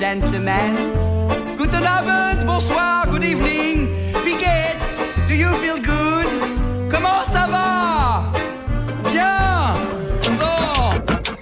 gentlemen. Guten Abend, bonsoir, good evening. Wie geht's? Do you feel good? Comment ça va? Bien. Bon.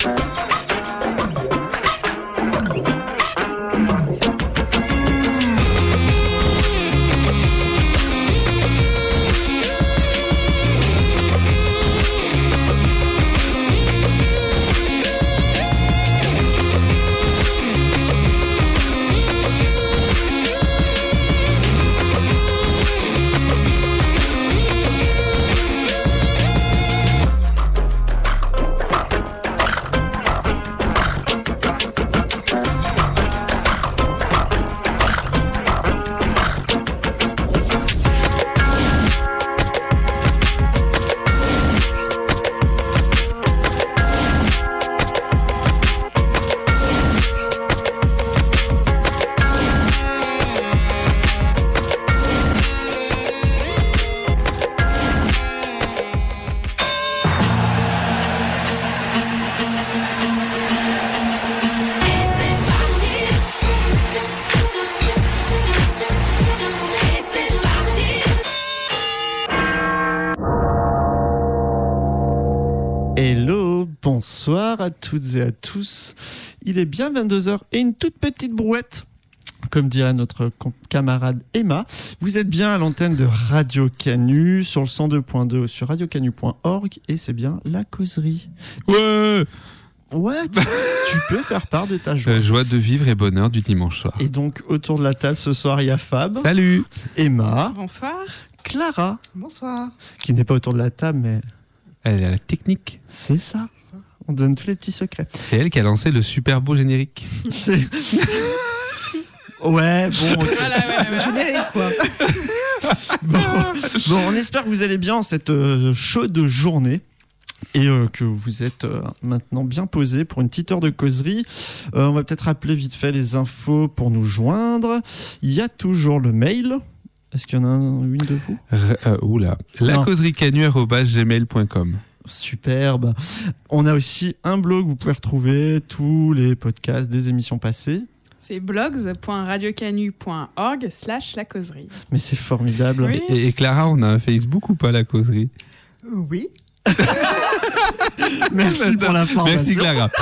Bonsoir à toutes et à tous. Il est bien 22h et une toute petite brouette, comme dirait notre camarade Emma. Vous êtes bien à l'antenne de Radio Canu sur le 102.2 sur radiocanu.org et c'est bien la causerie. Ouais, tu peux faire part de ta joie. La joie de vivre et bonheur du dimanche soir. Et donc autour de la table ce soir il y a Fab. Salut. Emma. Bonsoir. Clara. Bonsoir. Qui n'est pas autour de la table mais... Elle a la technique. C'est ça. On donne tous les petits secrets. C'est elle qui a lancé le super beau générique. Ouais, bon. Okay. Le générique, quoi. Bon, on espère que vous allez bien en cette chaude journée. Et que vous êtes maintenant bien posés pour une petite heure de causerie. On va peut-être rappeler vite fait les infos pour nous joindre. Il y a toujours le mail. Est-ce qu'il y en a une de vous ? lacauserie@gmail.com. Superbe. On a aussi un blog où vous pouvez retrouver tous les podcasts des émissions passées. C'est blogs.radiocanu.org/la causerie. Mais c'est formidable. Oui. Et Clara, on a un Facebook ou pas, la causerie ? Oui. Merci pour l'information. Merci Clara.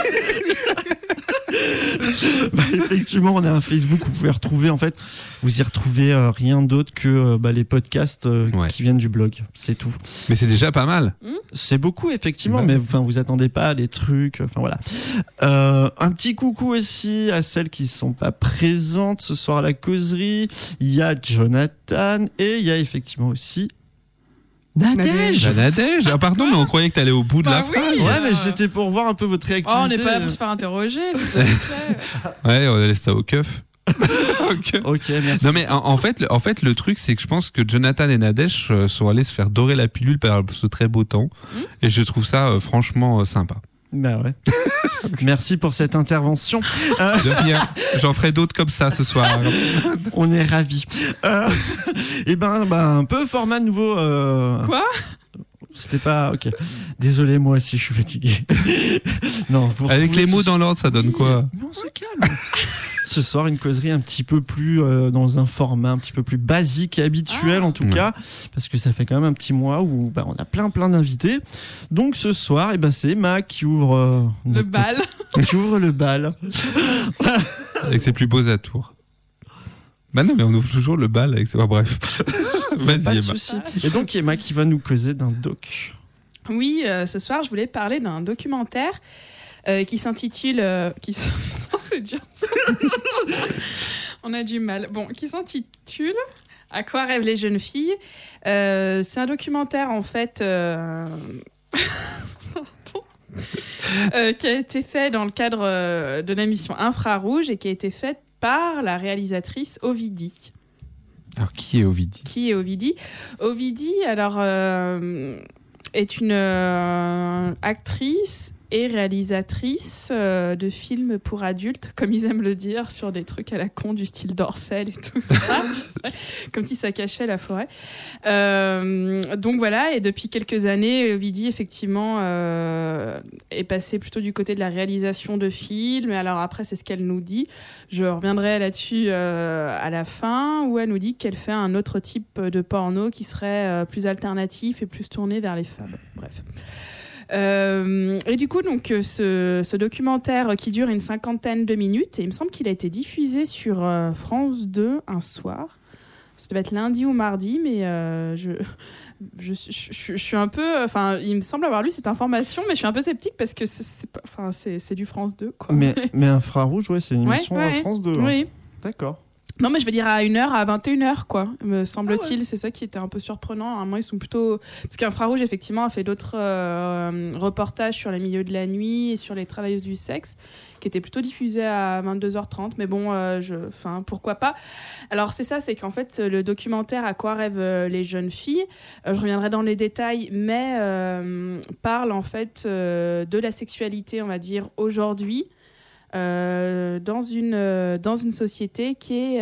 Effectivement, on a un Facebook où vous pouvez retrouver, en fait, vous y retrouvez rien d'autre que les podcasts qui viennent du blog, c'est tout. Mais c'est déjà pas mal. C'est beaucoup, effectivement, mais vous attendez pas à des trucs, voilà. Un petit coucou aussi à celles qui sont pas présentes ce soir à la causerie. Il y a Jonathan et il y a effectivement aussi Nadège. Ah pardon, mais on croyait que t'allais au bout de la phrase. Ouais, mais c'était pour voir un peu votre réactivité. Oh, on n'est pas là pour se faire interroger. Ouais, on laisse ça au keuf. Ok, merci. Non mais en fait le truc c'est que je pense que Jonathan et Nadège sont allés se faire dorer la pilule par ce très beau temps et je trouve ça franchement sympa. Bah ouais. Merci pour cette intervention. De rien. J'en ferai d'autres comme ça ce soir. On est ravis. Et un peu format nouveau. Quoi ? C'était pas... Ok. Désolé, moi aussi, je suis fatigué. Non, avec les mots dans l'ordre, ça donne quoi ? Mais on se calme. Ce soir, une causerie un petit peu plus dans un format un petit peu plus basique et habituel, en tout cas, parce que ça fait quand même un petit mois où on a plein d'invités. Donc ce soir, c'est Emma qui ouvre le bal. Qui ouvre le bal. Avec ses plus beaux atours. Bah non, mais on ouvre toujours le bal avec... bref. Vas-y, pas de Emma. souci. Et donc Emma qui va nous causer d'un doc. Oui, ce soir, je voulais parler d'un documentaire qui s'intitule... Putain, c'est dur. On a du mal. Bon, qui s'intitule « À quoi rêvent les jeunes filles ?» C'est un documentaire, en fait... qui a été fait dans le cadre de l'émission Infrarouge et qui a été faite par la réalisatrice Ovidie. Alors, qui est Ovidie ? Ovidie, alors, est une actrice et réalisatrice de films pour adultes, comme ils aiment le dire, sur des trucs à la con du style Dorcel et tout ça, tu sais, comme si ça cachait la forêt. Donc voilà, et depuis quelques années, Ovidie, effectivement, est passée plutôt du côté de la réalisation de films. Et alors après, c'est ce qu'elle nous dit. Je reviendrai là-dessus à la fin, où elle nous dit qu'elle fait un autre type de porno qui serait plus alternatif et plus tourné vers les femmes. Bref. Et du coup, donc, ce documentaire qui dure une 50aine de minutes, et il me semble qu'il a été diffusé sur France 2 un soir. Ça devait être lundi ou mardi, mais je suis un peu... Enfin, il me semble avoir lu cette information, mais je suis un peu sceptique parce que c'est du France 2, quoi. Mais Infrarouge, ouais, c'est une émission ouais. France 2. Oui. D'accord. Non, mais je veux dire à 1h, à 21h, quoi, me semble-t-il. C'est ça qui était un peu surprenant. Normalement, ils sont plutôt... Parce qu'Infrarouge, effectivement, a fait d'autres reportages sur les milieux de la nuit et sur les travailleuses du sexe, qui étaient plutôt diffusés à 22h30. Mais bon, pourquoi pas. Alors, c'est ça, c'est qu'en fait, le documentaire « À quoi rêvent les jeunes filles », je reviendrai dans les détails, mais parle, en fait, de la sexualité, on va dire, aujourd'hui, dans une société qui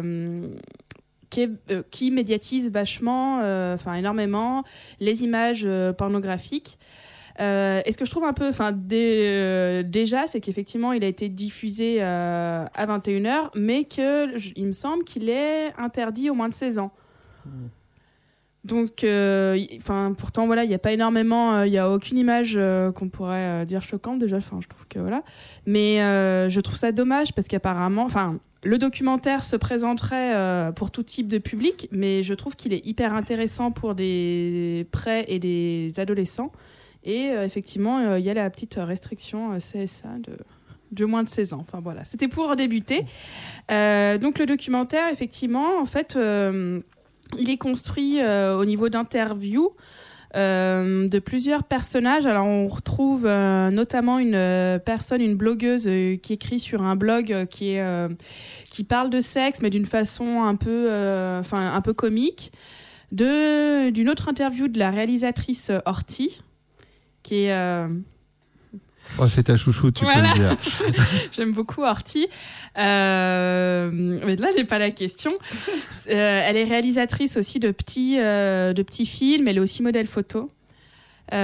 médiatise vachement, énormément les images pornographiques. Et ce que je trouve un peu, déjà, c'est qu'effectivement, il a été diffusé à 21h, mais il me semble qu'il est interdit aux moins de 16 ans. Donc, pourtant, voilà, il n'y a pas énormément, il n'y a aucune image qu'on pourrait dire choquante, déjà, je trouve que voilà. Mais je trouve ça dommage parce qu'apparemment, le documentaire se présenterait pour tout type de public, mais je trouve qu'il est hyper intéressant pour des pré- et des adolescents. Et effectivement, il y a la petite restriction CSA de moins de 16 ans. Enfin, voilà, c'était pour débuter. Donc, le documentaire, effectivement, en fait... il est construit au niveau d'interviews de plusieurs personnages. Alors, on retrouve notamment une blogueuse qui écrit sur un blog qui parle de sexe, mais d'une façon un peu comique. D'une autre interview de la réalisatrice Horty, qui est... Oh, c'est ta chouchou, tu peux le dire. J'aime beaucoup Horty. Mais là, n'est pas la question. Elle est réalisatrice aussi de petits films. Elle est aussi modèle photo. Il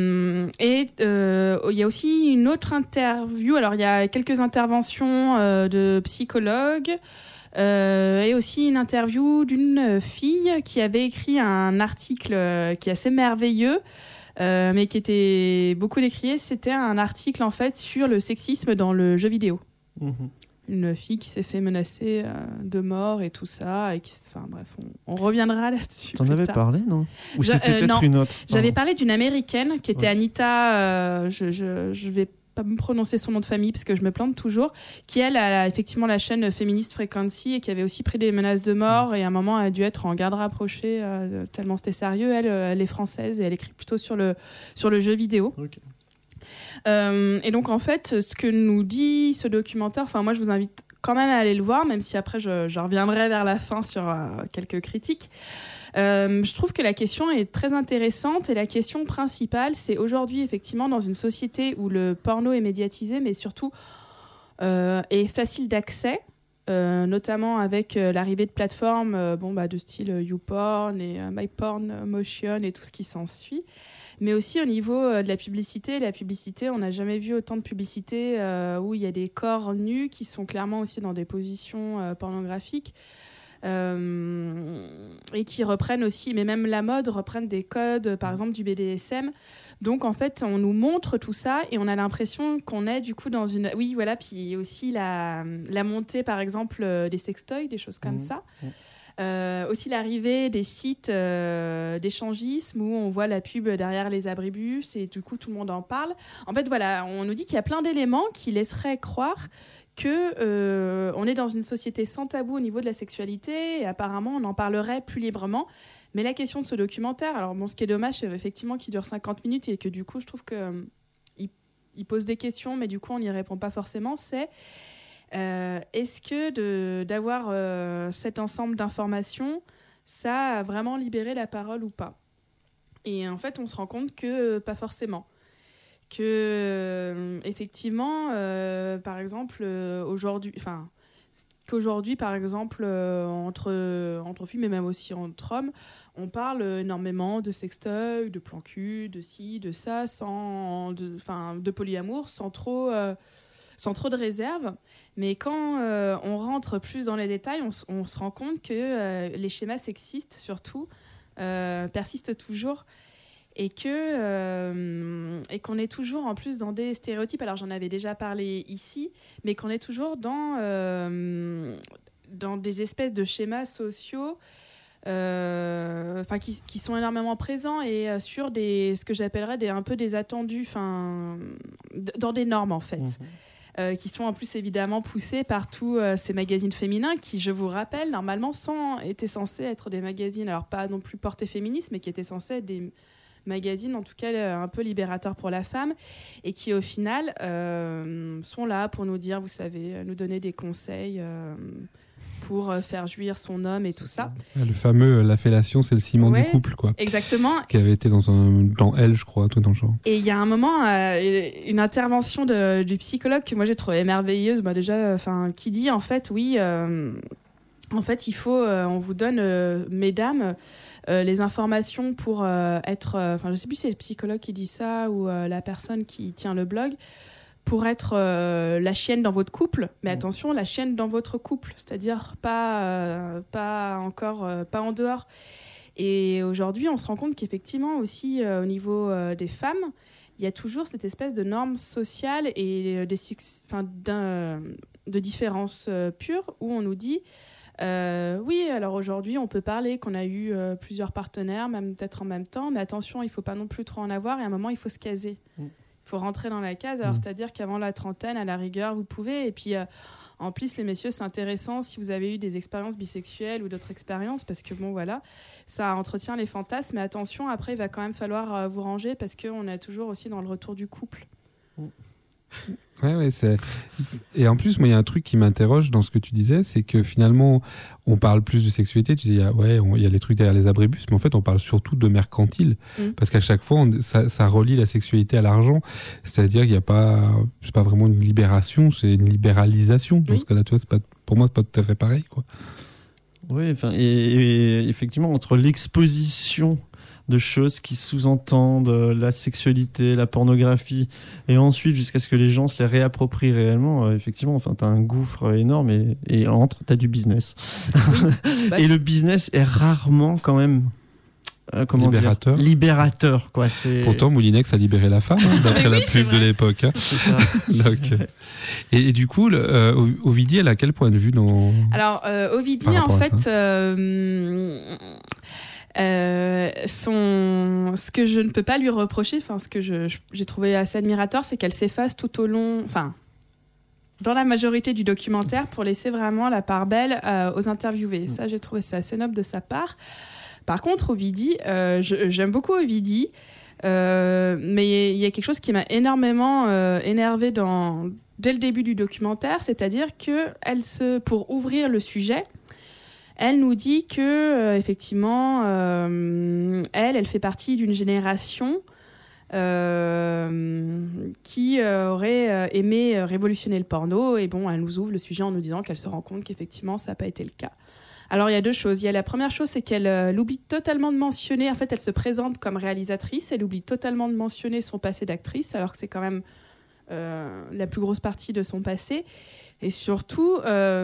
y a aussi une autre interview. Alors, il y a quelques interventions de psychologues. Et aussi une interview d'une fille qui avait écrit un article qui est assez merveilleux. Mais qui était beaucoup décrié, c'était un article en fait sur le sexisme dans le jeu vidéo. Une fille qui s'est fait menacer de mort et tout ça, et bref, on reviendra là-dessus. T'en avais parlé, non? Ou c'était peut-être non, une autre? J'avais parlé d'une américaine qui était Anita. Je vais pas me prononcer son nom de famille parce que je me plante toujours, qui elle a effectivement la chaîne Feminist Frequency et qui avait aussi pris des menaces de mort et à un moment a dû être en garde rapprochée tellement c'était sérieux. Elle est française et elle écrit plutôt sur le jeu vidéo. Okay. Et donc en fait ce que nous dit ce documentaire, moi je vous invite quand même à aller le voir, même si après je reviendrai vers la fin sur quelques critiques. Je trouve que la question est très intéressante et la question principale, c'est aujourd'hui effectivement dans une société où le porno est médiatisé, mais surtout est facile d'accès, notamment avec l'arrivée de plateformes de style YouPorn et MyPornMotion et tout ce qui s'ensuit. Mais aussi au niveau de la publicité. La publicité, on n'a jamais vu autant de publicité où il y a des corps nus qui sont clairement aussi dans des positions pornographiques. Et qui reprennent aussi, mais même la mode, reprennent des codes, par exemple du BDSM. Donc en fait, on nous montre tout ça et on a l'impression qu'on est du coup dans une... Oui, voilà, puis aussi la montée, par exemple, des sextoys, des choses comme ça. Aussi l'arrivée des sites d'échangisme où on voit la pub derrière les abribus et du coup tout le monde en parle. En fait, voilà, on nous dit qu'il y a plein d'éléments qui laisseraient croire que on est dans une société sans tabou au niveau de la sexualité et apparemment on en parlerait plus librement. Mais la question de ce documentaire, alors ce qui est dommage, c'est effectivement qu'il dure 50 minutes et que du coup je trouve que il pose des questions, mais du coup on n'y répond pas forcément. C'est est-ce que d'avoir cet ensemble d'informations, ça a vraiment libéré la parole ou pas? Et en fait, on se rend compte que pas forcément. que effectivement, par exemple, qu'aujourd'hui, par exemple, entre filles, mais même aussi entre hommes, on parle énormément de sextoy, de plan cul, de ci, de ça, de polyamour, sans trop de réserve. Mais quand on rentre plus dans les détails, on se rend compte que les schémas sexistes, surtout, persistent toujours. Et qu'on est toujours en plus dans des stéréotypes. Alors j'en avais déjà parlé ici, mais qu'on est toujours dans des espèces de schémas sociaux qui sont énormément présents et sur ce que j'appellerais un peu des attendus, dans des normes en fait. Qui sont en plus évidemment poussés par tous ces magazines féminins qui, je vous rappelle, normalement étaient censés être des magazines, alors pas non plus portés féministes, mais qui étaient censés être des magazines en tout cas un peu libérateurs pour la femme et qui au final sont là pour nous dire, vous savez, nous donner des conseils pour faire jouir son homme et tout ça. Le fameux la fellation c'est le ciment du couple quoi. Exactement. Qui avait été dans Elle je crois, tout dans le genre. Et il y a un moment une intervention du psychologue que moi j'ai trouvé merveilleuse, qui dit en fait en fait il faut on vous donne mesdames les informations pour être... je ne sais plus si c'est le psychologue qui dit ça ou la personne qui tient le blog, pour être la chienne dans votre couple. Mais attention, la chienne dans votre couple, c'est-à-dire pas en dehors. Et aujourd'hui, on se rend compte qu'effectivement aussi, au niveau des femmes, il y a toujours cette espèce de norme sociale et de différence pure où on nous dit... oui, alors aujourd'hui, on peut parler qu'on a eu plusieurs partenaires, même peut-être en même temps, mais attention, il ne faut pas non plus trop en avoir et à un moment, il faut se caser. Il faut rentrer dans la case. Alors, c'est-à-dire qu'avant la trentaine, à la rigueur, vous pouvez. Et puis, en plus, les messieurs, c'est intéressant si vous avez eu des expériences bisexuelles ou d'autres expériences, parce que, ça entretient les fantasmes. Mais attention, après, il va quand même falloir vous ranger parce qu'on est toujours aussi dans le retour du couple. Ouais, et en plus, moi, il y a un truc qui m'interroge dans ce que tu disais, c'est que finalement, on parle plus de sexualité. Tu disais, il y a les trucs derrière les abribus, mais en fait, on parle surtout de mercantile. Parce qu'à chaque fois, ça relie la sexualité à l'argent. C'est-à-dire qu'il n'y a pas, c'est pas vraiment une libération, c'est une libéralisation. Dans ce cas-là, tu vois, pour moi, c'est pas tout à fait pareil, quoi. Oui, et effectivement, entre l'exposition de choses qui sous-entendent la sexualité, la pornographie, et ensuite jusqu'à ce que les gens se les réapproprient réellement, effectivement, t'as un gouffre énorme et t'as du business. Oui. Et le business est rarement quand même libérateur quoi. Pourtant, Moulinex a libéré la femme, d'après la pub de l'époque. C'est ça. Donc, et du coup, Ovidie, elle a quel point de vue dans... Alors, Ovidie, en fait... ce que je ne peux pas lui reprocher, ce que j'ai trouvé assez admirateur, c'est qu'elle s'efface tout au long, dans la majorité du documentaire, pour laisser vraiment la part belle aux interviewés. Ça, j'ai trouvé ça assez noble de sa part. Par contre, Ovidie, j'aime beaucoup Ovidie, mais il y a quelque chose qui m'a énormément énervée dès le début du documentaire, c'est-à-dire que pour ouvrir le sujet, elle nous dit que effectivement, elle fait partie d'une génération qui aurait aimé révolutionner le porno. Et elle nous ouvre le sujet en nous disant qu'elle se rend compte qu'effectivement, ça n'a pas été le cas. Alors, il y a deux choses. La première chose, c'est qu'elle oublie totalement de mentionner... En fait, elle se présente comme réalisatrice. Elle oublie totalement de mentionner son passé d'actrice, alors que c'est quand même la plus grosse partie de son passé. Et surtout...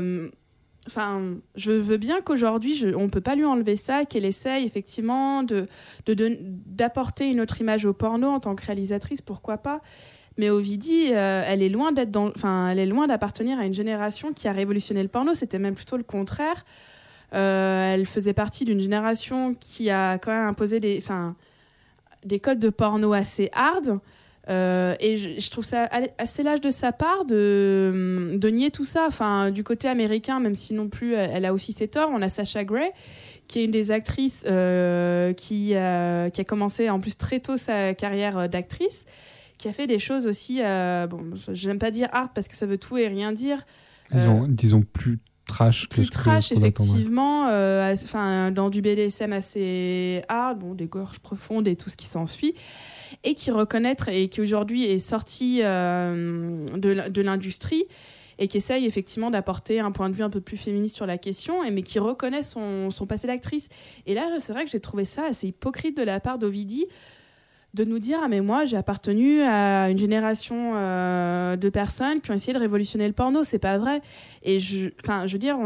je veux bien qu'aujourd'hui, on ne peut pas lui enlever ça, qu'elle essaye effectivement d'apporter une autre image au porno en tant que réalisatrice, pourquoi pas. Mais Ovidie, elle est loin d'appartenir à une génération qui a révolutionné le porno. C'était même plutôt le contraire. Elle faisait partie d'une génération qui a quand même imposé des codes de porno assez hard. Et je trouve ça assez lâche de sa part de nier tout ça. Du côté américain, même si non plus elle a aussi ses torts, on a Sasha Grey, qui est une des actrices qui a commencé en plus très tôt sa carrière d'actrice, qui a fait des choses aussi, j'aime pas dire hard parce que ça veut tout et rien dire. Disons plus trash que plus trash, effectivement, dans du BDSM assez hard, des gorges profondes et tout ce qui s'ensuit. et qui reconnaître et qui aujourd'hui est sorti de l'industrie et qui essaye effectivement d'apporter un point de vue un peu plus féministe sur la question, mais qui reconnaît son passé d'actrice. Et là, c'est vrai que j'ai trouvé ça assez hypocrite de la part d'Ovidie, de nous dire « Ah mais moi, j'ai appartenu à une génération de personnes qui ont essayé de révolutionner le porno. » C'est pas vrai. Et je veux dire,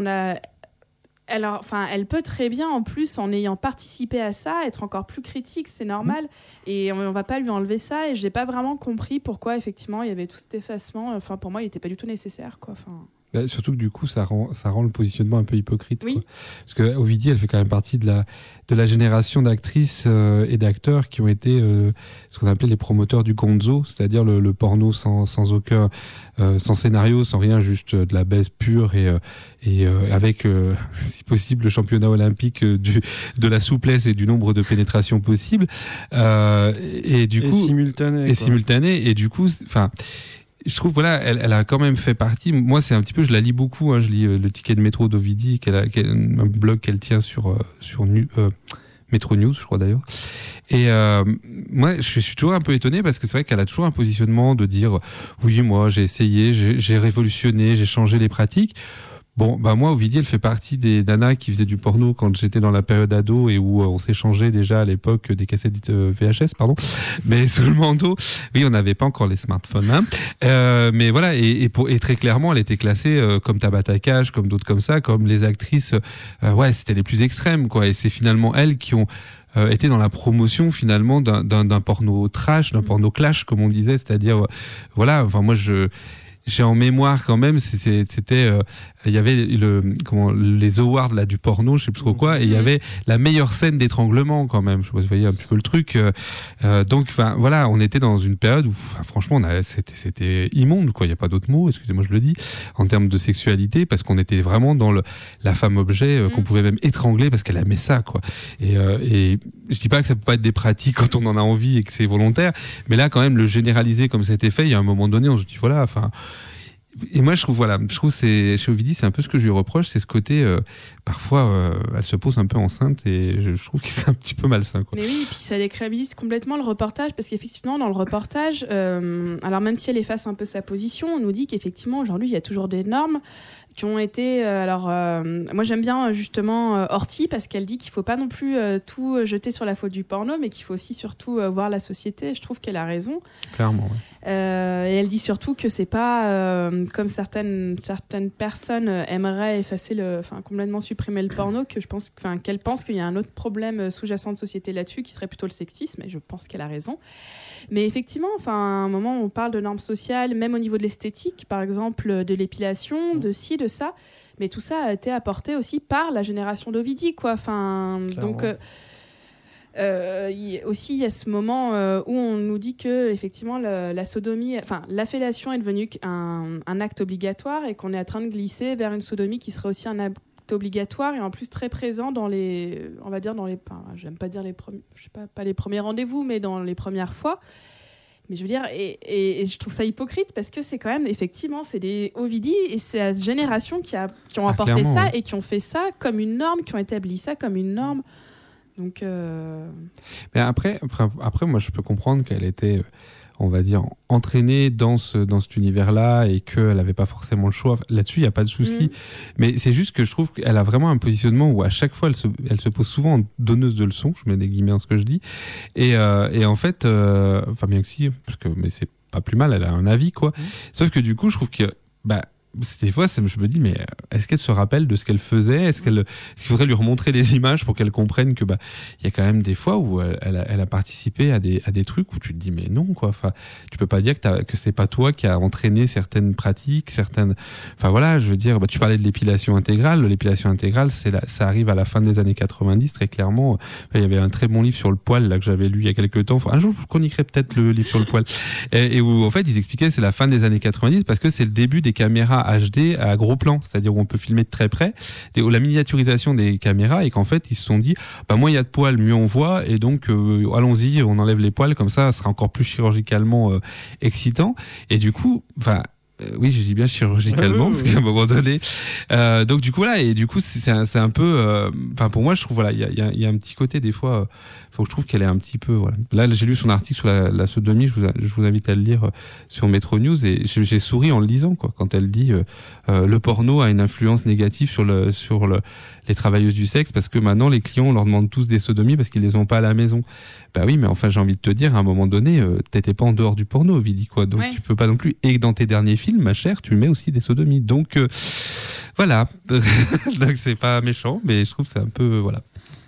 elle peut très bien, en plus, en ayant participé à ça, être encore plus critique, c'est normal. Et on va pas lui enlever ça. Et j'ai pas vraiment compris pourquoi, effectivement, il y avait tout cet effacement. Enfin, pour moi, il était pas du tout nécessaire, quoi. Bah, surtout que du coup, ça rend le positionnement un peu hypocrite. Oui. Quoi. Parce que Ovidie, elle fait quand même partie de la génération d'actrices et d'acteurs qui ont été ce qu'on appelait les promoteurs du gonzo, c'est-à-dire le porno sans aucun sans scénario, sans rien, juste de la baisse pure et avec, si possible, le championnat olympique de la souplesse et du nombre de pénétrations possibles. Et du coup, simultané. Et du coup, enfin. Je trouve, voilà, elle a quand même fait partie. Moi, c'est un petit peu, je la lis beaucoup. Je lis le ticket de métro d'Ovidie, un blog qu'elle tient sur Métro News, je crois d'ailleurs. Et moi, je suis toujours un peu étonné parce que c'est vrai qu'elle a toujours un positionnement de dire oui, moi, j'ai essayé, j'ai révolutionné, j'ai changé les pratiques. Bon, bah moi, Ovidie, elle fait partie des nanas qui faisaient du porno quand j'étais dans la période ado et où on s'échangeait déjà à l'époque des cassettes VHS, pardon. Mais sous le manteau, oui, on n'avait pas encore les smartphones. Mais voilà, et très clairement, elle était classée comme Tabata Cash, comme d'autres comme ça, comme les actrices. Ouais, c'était les plus extrêmes, quoi. Et c'est finalement elles qui ont été dans la promotion finalement d'un porno trash, d'un porno clash, comme on disait, c'est-à-dire, voilà. Enfin, moi, j'ai en mémoire quand même, c'était il y avait les awards là du porno, je sais plus trop quoi, et il y avait la meilleure scène d'étranglement quand même. Je sais pas si vous voyez un petit peu le truc. Donc enfin voilà, on était dans une période où franchement c'était immonde quoi, il y a pas d'autre mot, excusez-moi je le dis, en termes de sexualité, parce qu'on était vraiment dans la femme objet qu'on pouvait même étrangler parce qu'elle aimait ça quoi. Et je dis pas que ça peut pas être des pratiques quand on en a envie et que c'est volontaire, mais là quand même le généraliser comme ça a été fait, il y a un moment donné on se dit voilà, enfin. Et moi je trouve c'est chez Ovidie c'est un peu ce que je lui reproche, c'est ce côté parfois elle se pose un peu enceinte et je trouve que c'est un petit peu malsain quoi. Mais oui, et puis ça décrédibilise complètement le reportage parce qu'effectivement dans le reportage alors même si elle efface un peu sa position, on nous dit qu'effectivement aujourd'hui il y a toujours des normes qui ont été moi j'aime bien justement Horty parce qu'elle dit qu'il faut pas non plus tout jeter sur la faute du porno, mais qu'il faut aussi surtout voir la société. Je trouve qu'elle a raison clairement, ouais. Et elle dit surtout que c'est pas comme certaines personnes aimeraient effacer complètement supprimer le porno, que qu'elle pense qu'il y a un autre problème sous-jacent de société là-dessus qui serait plutôt le sexisme, et je pense qu'elle a raison. Mais effectivement, à un moment, on parle de normes sociales, même au niveau de l'esthétique, par exemple, de l'épilation, de ci, de ça. Mais tout ça a été apporté aussi par la génération d'Ovidie, quoi. Donc, aussi, il y a ce moment où on nous dit que, effectivement, la sodomie, la fellation est devenue un acte obligatoire et qu'on est en train de glisser vers une sodomie qui serait aussi un acte obligatoire et en plus très présent dans les, on va dire j'aime pas dire les premiers, je sais pas les premiers rendez-vous, mais dans les premières fois. Mais je veux dire, et je trouve ça hypocrite parce que c'est quand même, effectivement, c'est des Ovidie et c'est la génération qui ont apporté ça, ouais. Et qui ont fait ça comme une norme, qui ont établi ça comme une norme. Donc. Mais après, moi, je peux comprendre qu'elle était, on va dire, entraînée dans cet univers-là et qu'elle n'avait pas forcément le choix. Là-dessus, il n'y a pas de souci. Mais c'est juste que je trouve qu'elle a vraiment un positionnement où à chaque fois, elle se pose souvent en donneuse de leçons. Je mets des guillemets dans ce que je dis. Et en fait, bien que si, mais c'est pas plus mal, elle a un avis, quoi. Sauf que du coup, je trouve que, des fois, je me dis, mais est-ce qu'elle se rappelle de ce qu'elle faisait ? Est-ce qu'il faudrait lui remontrer des images pour qu'elle comprenne que il y a quand même des fois où elle a participé à des trucs où tu te dis, mais non, quoi. Enfin, tu peux pas dire que c'est pas toi qui a entraîné certaines pratiques, certaines. Enfin voilà, je veux dire, tu parlais de l'épilation intégrale. L'épilation intégrale, ça arrive à la fin des années 90, très clairement. Il y avait un très bon livre sur le poil là que j'avais lu il y a quelques temps. Un jour, je chroniquerai peut-être le livre sur le poil. Et où en fait, ils expliquaient que c'est la fin des années 90 parce que c'est le début des caméras HD à gros plan, c'est-à-dire où on peut filmer de très près, la miniaturisation des caméras, et qu'en fait ils se sont dit moins il y a de poils mieux on voit, et donc allons-y, on enlève les poils, comme ça sera encore plus chirurgicalement excitant. Et du coup oui, je dis bien chirurgicalement parce qu'à un moment donné donc du coup voilà, et du coup c'est un peu pour moi je trouve il y a un petit côté des fois Faut que je trouve qu'elle est un petit peu, voilà. Là, j'ai lu son article sur la sodomie, je vous invite à le lire sur Metro News, et j'ai souri en le lisant, quoi, quand elle dit le porno a une influence négative sur les travailleuses du sexe, parce que maintenant les clients on leur demande tous des sodomies parce qu'ils les ont pas à la maison. Bah oui, mais enfin j'ai envie de te dire, à un moment donné, t'étais pas en dehors du porno, Vidi, quoi. Donc tu peux pas non plus. Et dans tes derniers films, ma chère, tu mets aussi des sodomies. Donc voilà. Donc c'est pas méchant, mais je trouve que c'est un peu voilà.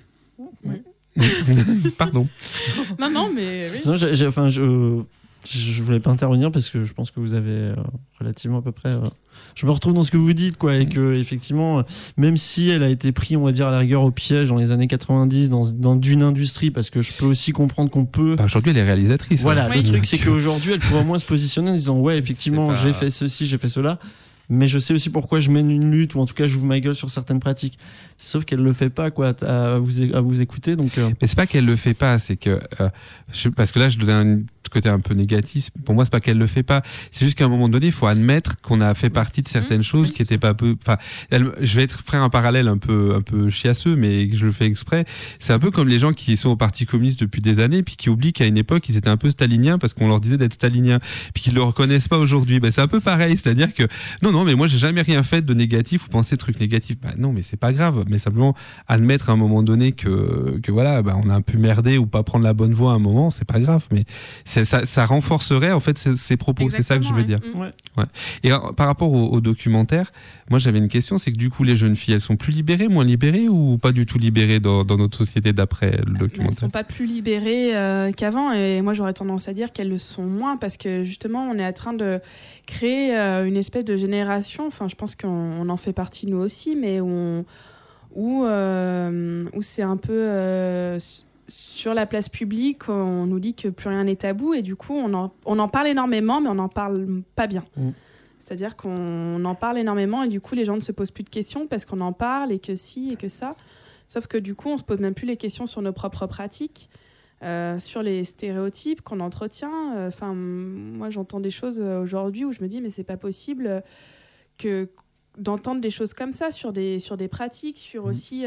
Pardon. Non, mais oui. Non, je voulais pas intervenir parce que je pense que vous avez relativement à peu près. Je me retrouve dans ce que vous dites, quoi, et que effectivement, même si elle a été prise, on va dire à la rigueur au piège dans les années 90 dans d'une industrie, parce que je peux aussi comprendre qu'on peut. Aujourd'hui, elle est réalisatrice. Voilà, Oui. le truc c'est qu'aujourd'hui, elle pourrait au moins se positionner en disant ouais, effectivement, j'ai fait ceci, j'ai fait cela. Mais je sais aussi pourquoi je mène une lutte, ou en tout cas j'ouvre ma gueule sur certaines pratiques. Sauf qu'elle le fait pas, quoi, à vous écouter. Donc, Mais c'est pas qu'elle le fait pas, c'est que parce que là je donnais un côté un peu négatif. Pour moi, c'est pas qu'elle le fait pas. C'est juste qu'à un moment donné, il faut admettre qu'on a fait partie de certaines choses qui étaient pas peu. Enfin, je vais faire un parallèle un peu chiasseux, mais je le fais exprès. C'est un peu comme les gens qui sont au Parti communiste depuis des années, puis qui oublient qu'à une époque ils étaient un peu staliniens parce qu'on leur disait d'être staliniens, puis qu'ils le reconnaissent pas aujourd'hui. Ben c'est un peu pareil, c'est-à-dire que non, mais moi j'ai jamais rien fait de négatif ou pensé de trucs négatifs. Bah non, mais c'est pas grave. Mais simplement admettre à un moment donné que voilà, bah on a un peu merdé ou pas prendre la bonne voie à un moment, c'est pas grave. Mais ça renforcerait en fait ces propos. Exactement, c'est ça que je veux dire. Ouais. Et alors, par rapport au documentaire, moi j'avais une question, c'est que du coup les jeunes filles, elles sont plus libérées, moins libérées ou pas du tout libérées dans notre société d'après le documentaire? Elles sont pas plus libérées qu'avant, et moi j'aurais tendance à dire qu'elles le sont moins, parce que justement on est en train de créer une espèce de génération, enfin je pense qu'on en fait partie nous aussi, mais où c'est un peu sur la place publique, on nous dit que plus rien n'est tabou, et du coup on en parle énormément, mais on n'en parle pas bien. C'est-à-dire qu'on en parle énormément, et du coup les gens ne se posent plus de questions parce qu'on en parle, et que si et que ça. Sauf que du coup on se pose même plus les questions sur nos propres pratiques, sur les stéréotypes qu'on entretient. Enfin, moi j'entends des choses aujourd'hui où je me dis mais c'est pas possible d'entendre des choses comme ça sur des pratiques, sur aussi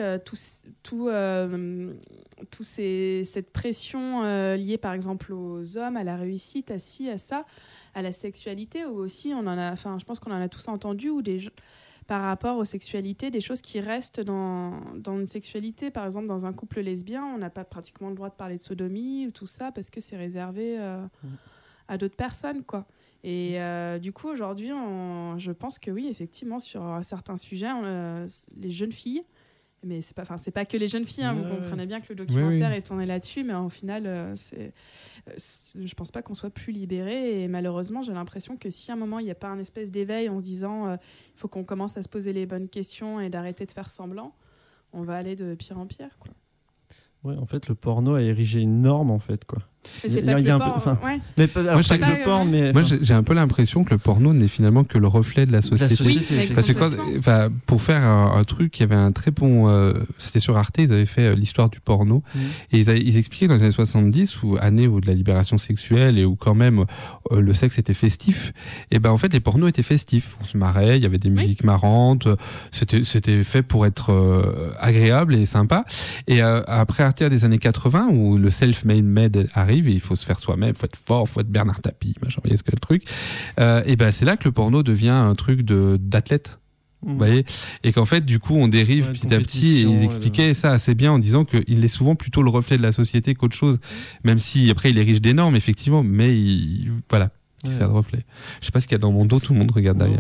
cette pression liée par exemple aux hommes, à la réussite, à ci, à ça, à la sexualité, ou aussi je pense qu'on en a tous entendu, ou par rapport aux sexualités, des choses qui restent dans une sexualité. Par exemple, dans un couple lesbien, on n'a pas pratiquement le droit de parler de sodomie ou tout ça, parce que c'est réservé à d'autres personnes, quoi. Et du coup, aujourd'hui, je pense que oui, effectivement, sur certains sujets, les jeunes filles, mais c'est pas que les jeunes filles, hein, vous comprenez bien que le documentaire est tourné là-dessus, mais au final, je pense pas qu'on soit plus libérés, et malheureusement, j'ai l'impression que si à un moment, il n'y a pas un espèce d'éveil en se disant il faut qu'on commence à se poser les bonnes questions et d'arrêter de faire semblant, on va aller de pire en pire, quoi. Ouais, en fait, le porno a érigé une norme, en fait, quoi. Mais c'est pas que le porno, mais pas le porno, mais moi j'ai un peu l'impression que le porno n'est finalement que le reflet de la société. Oui, parce que pour faire un truc, il y avait un très bon, c'était sur Arte, ils avaient fait l'histoire du porno, et ils expliquaient dans les années 70, année où de la libération sexuelle et où quand même le sexe était festif, et ben en fait les pornos étaient festifs, on se marrait, il y avait des musiques marrantes, c'était fait pour être agréable et sympa. Et après à partir des années 80 où le self-made arrive, et il faut se faire soi-même, faut être fort, faut être Bernard Tapie, machin, vous voyez ce que le truc. Et ben c'est là que le porno devient un truc d'athlète. Vous voyez, et qu'en fait du coup on dérive petit à petit, et ils expliquaient ça assez bien en disant qu'il est souvent plutôt le reflet de la société qu'autre chose, même si après il est riche d'énormes effectivement, mais voilà, c'est le reflet. Je sais pas ce qu'il y a dans mon dos, tout le monde regarde derrière.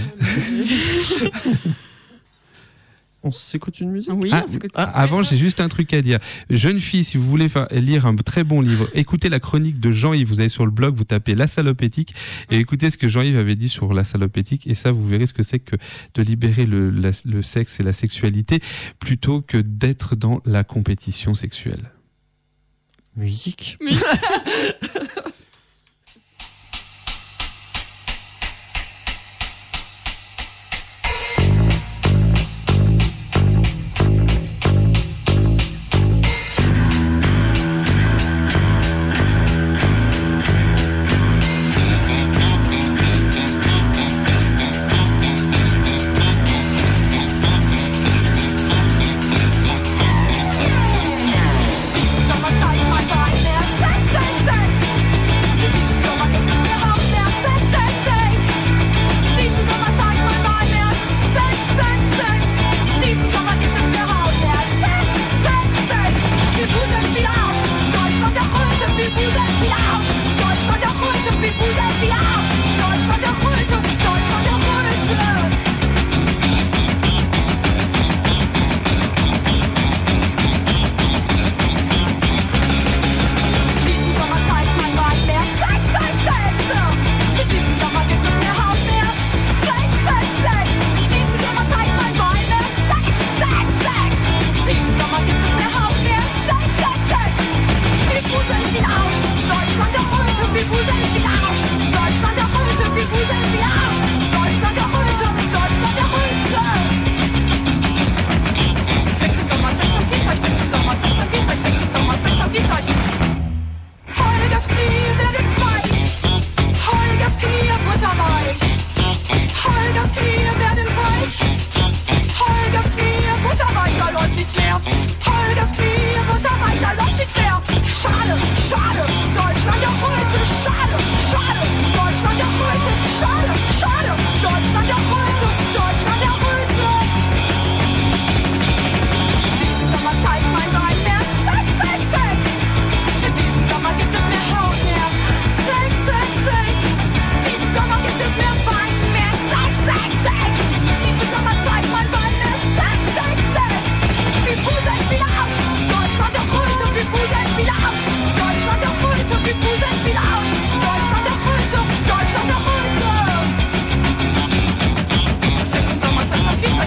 On s'écoute une musique? Oui, avant, j'ai juste un truc à dire. Jeune fille, si vous voulez lire un très bon livre, écoutez la chronique de Jean-Yves. Vous allez sur le blog, vous tapez La Salopétique et écoutez ce que Jean-Yves avait dit sur La Salopétique. Et ça, vous verrez ce que c'est que de libérer le sexe et la sexualité plutôt que d'être dans la compétition sexuelle. Musique. Summertime.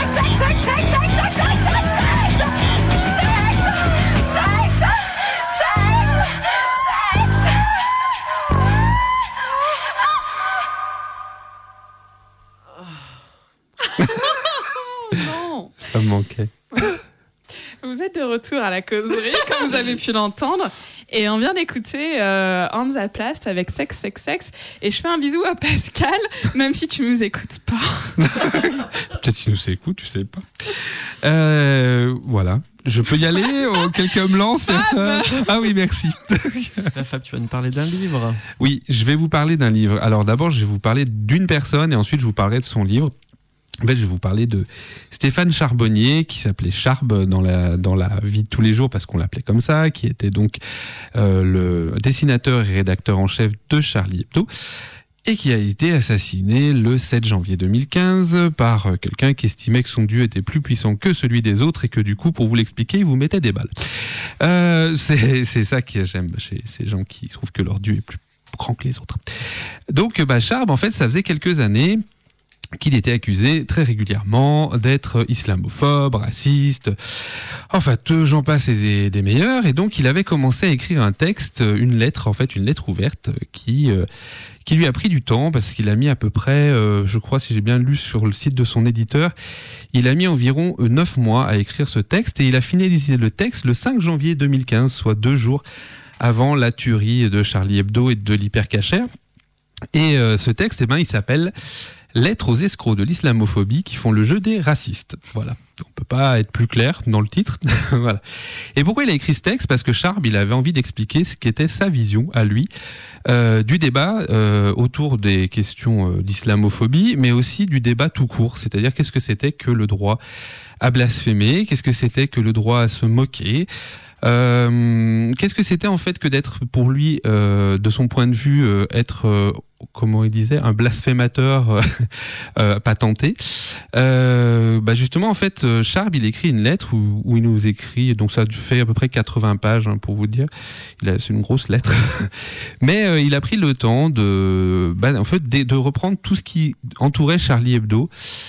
Non. Ça me manquait. Vous êtes de retour à la causerie, comme vous avez pu l'entendre. Et on vient d'écouter Hansa Plast avec Sex, Sex, Sex. Et je fais un bisou à Pascal, même si tu nous écoutes pas. Peut-être qu'il nous écoute, tu sais pas. Voilà. Je peux y aller? Quelqu'un me lance, personne? Ah oui, merci. La Fab, tu vas nous parler d'un livre. Oui, je vais vous parler d'un livre. Alors d'abord, je vais vous parler d'une personne et ensuite je vous parlerai de son livre. En fait, je vais vous parler de Stéphane Charbonnier, qui s'appelait Charb dans la vie de tous les jours, parce qu'on l'appelait comme ça, qui était donc le dessinateur et rédacteur en chef de Charlie Hebdo, et qui a été assassiné le 7 janvier 2015 par quelqu'un qui estimait que son dieu était plus puissant que celui des autres, et que du coup, pour vous l'expliquer, il vous mettait des balles. C'est ça que j'aime chez ces gens qui trouvent que leur dieu est plus grand que les autres. Donc, Charb, en fait, ça faisait quelques années qu'il était accusé très régulièrement d'être islamophobe, raciste, enfin j'en passe et des meilleurs, et donc il avait commencé à écrire un texte, une lettre ouverte qui lui a pris du temps, parce qu'il a mis à peu près, je crois si j'ai bien lu sur le site de son éditeur, il a mis environ 9 mois à écrire ce texte, et il a finalisé le texte le 5 janvier 2015, soit 2 jours avant la tuerie de Charlie Hebdo et de l'hypercacher. Et ce texte, il s'appelle Lettres aux escrocs de l'islamophobie qui font le jeu des racistes. Voilà. On peut pas être plus clair dans le titre. Voilà. Et pourquoi il a écrit ce texte? Parce que Charb, il avait envie d'expliquer ce qu'était sa vision à lui du débat autour des questions d'islamophobie, mais aussi du débat tout court. C'est-à-dire qu'est-ce que c'était que le droit à blasphémer, qu'est-ce que c'était que le droit à se moquer, qu'est-ce que c'était en fait que d'être pour lui, de son point de vue, être comment il disait, un blasphémateur patenté. Justement, en fait, Charb, il écrit une lettre où il nous écrit, donc ça fait à peu près 80 pages, pour vous dire. C'est une grosse lettre. Mais il a pris le temps de reprendre tout ce qui entourait Charlie Hebdo.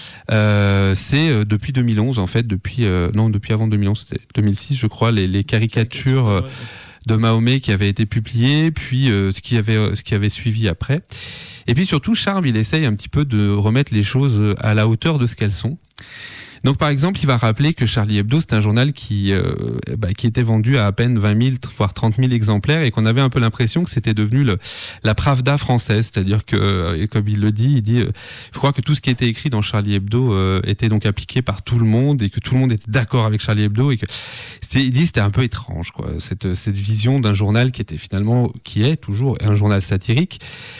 C'est depuis 2011, en fait, depuis avant 2011, c'était 2006, je crois, les caricatures de Mahomet qui avaient été publiées, puis ce qui avait suivi après. Et puis surtout, Charb, il essaye un petit peu de remettre les choses à la hauteur de ce qu'elles sont. Donc par exemple, il va rappeler que Charlie Hebdo, c'est un journal qui était vendu à peine 20 000, voire 30 000 exemplaires, et qu'on avait un peu l'impression que c'était devenu la Pravda française. C'est-à-dire que, et comme il le dit, il faut croire que tout ce qui était écrit dans Charlie Hebdo était donc appliqué par tout le monde, et que tout le monde était d'accord avec Charlie Hebdo, et que il dit c'était un peu étrange, quoi, cette vision d'un journal qui est toujours un journal satirique.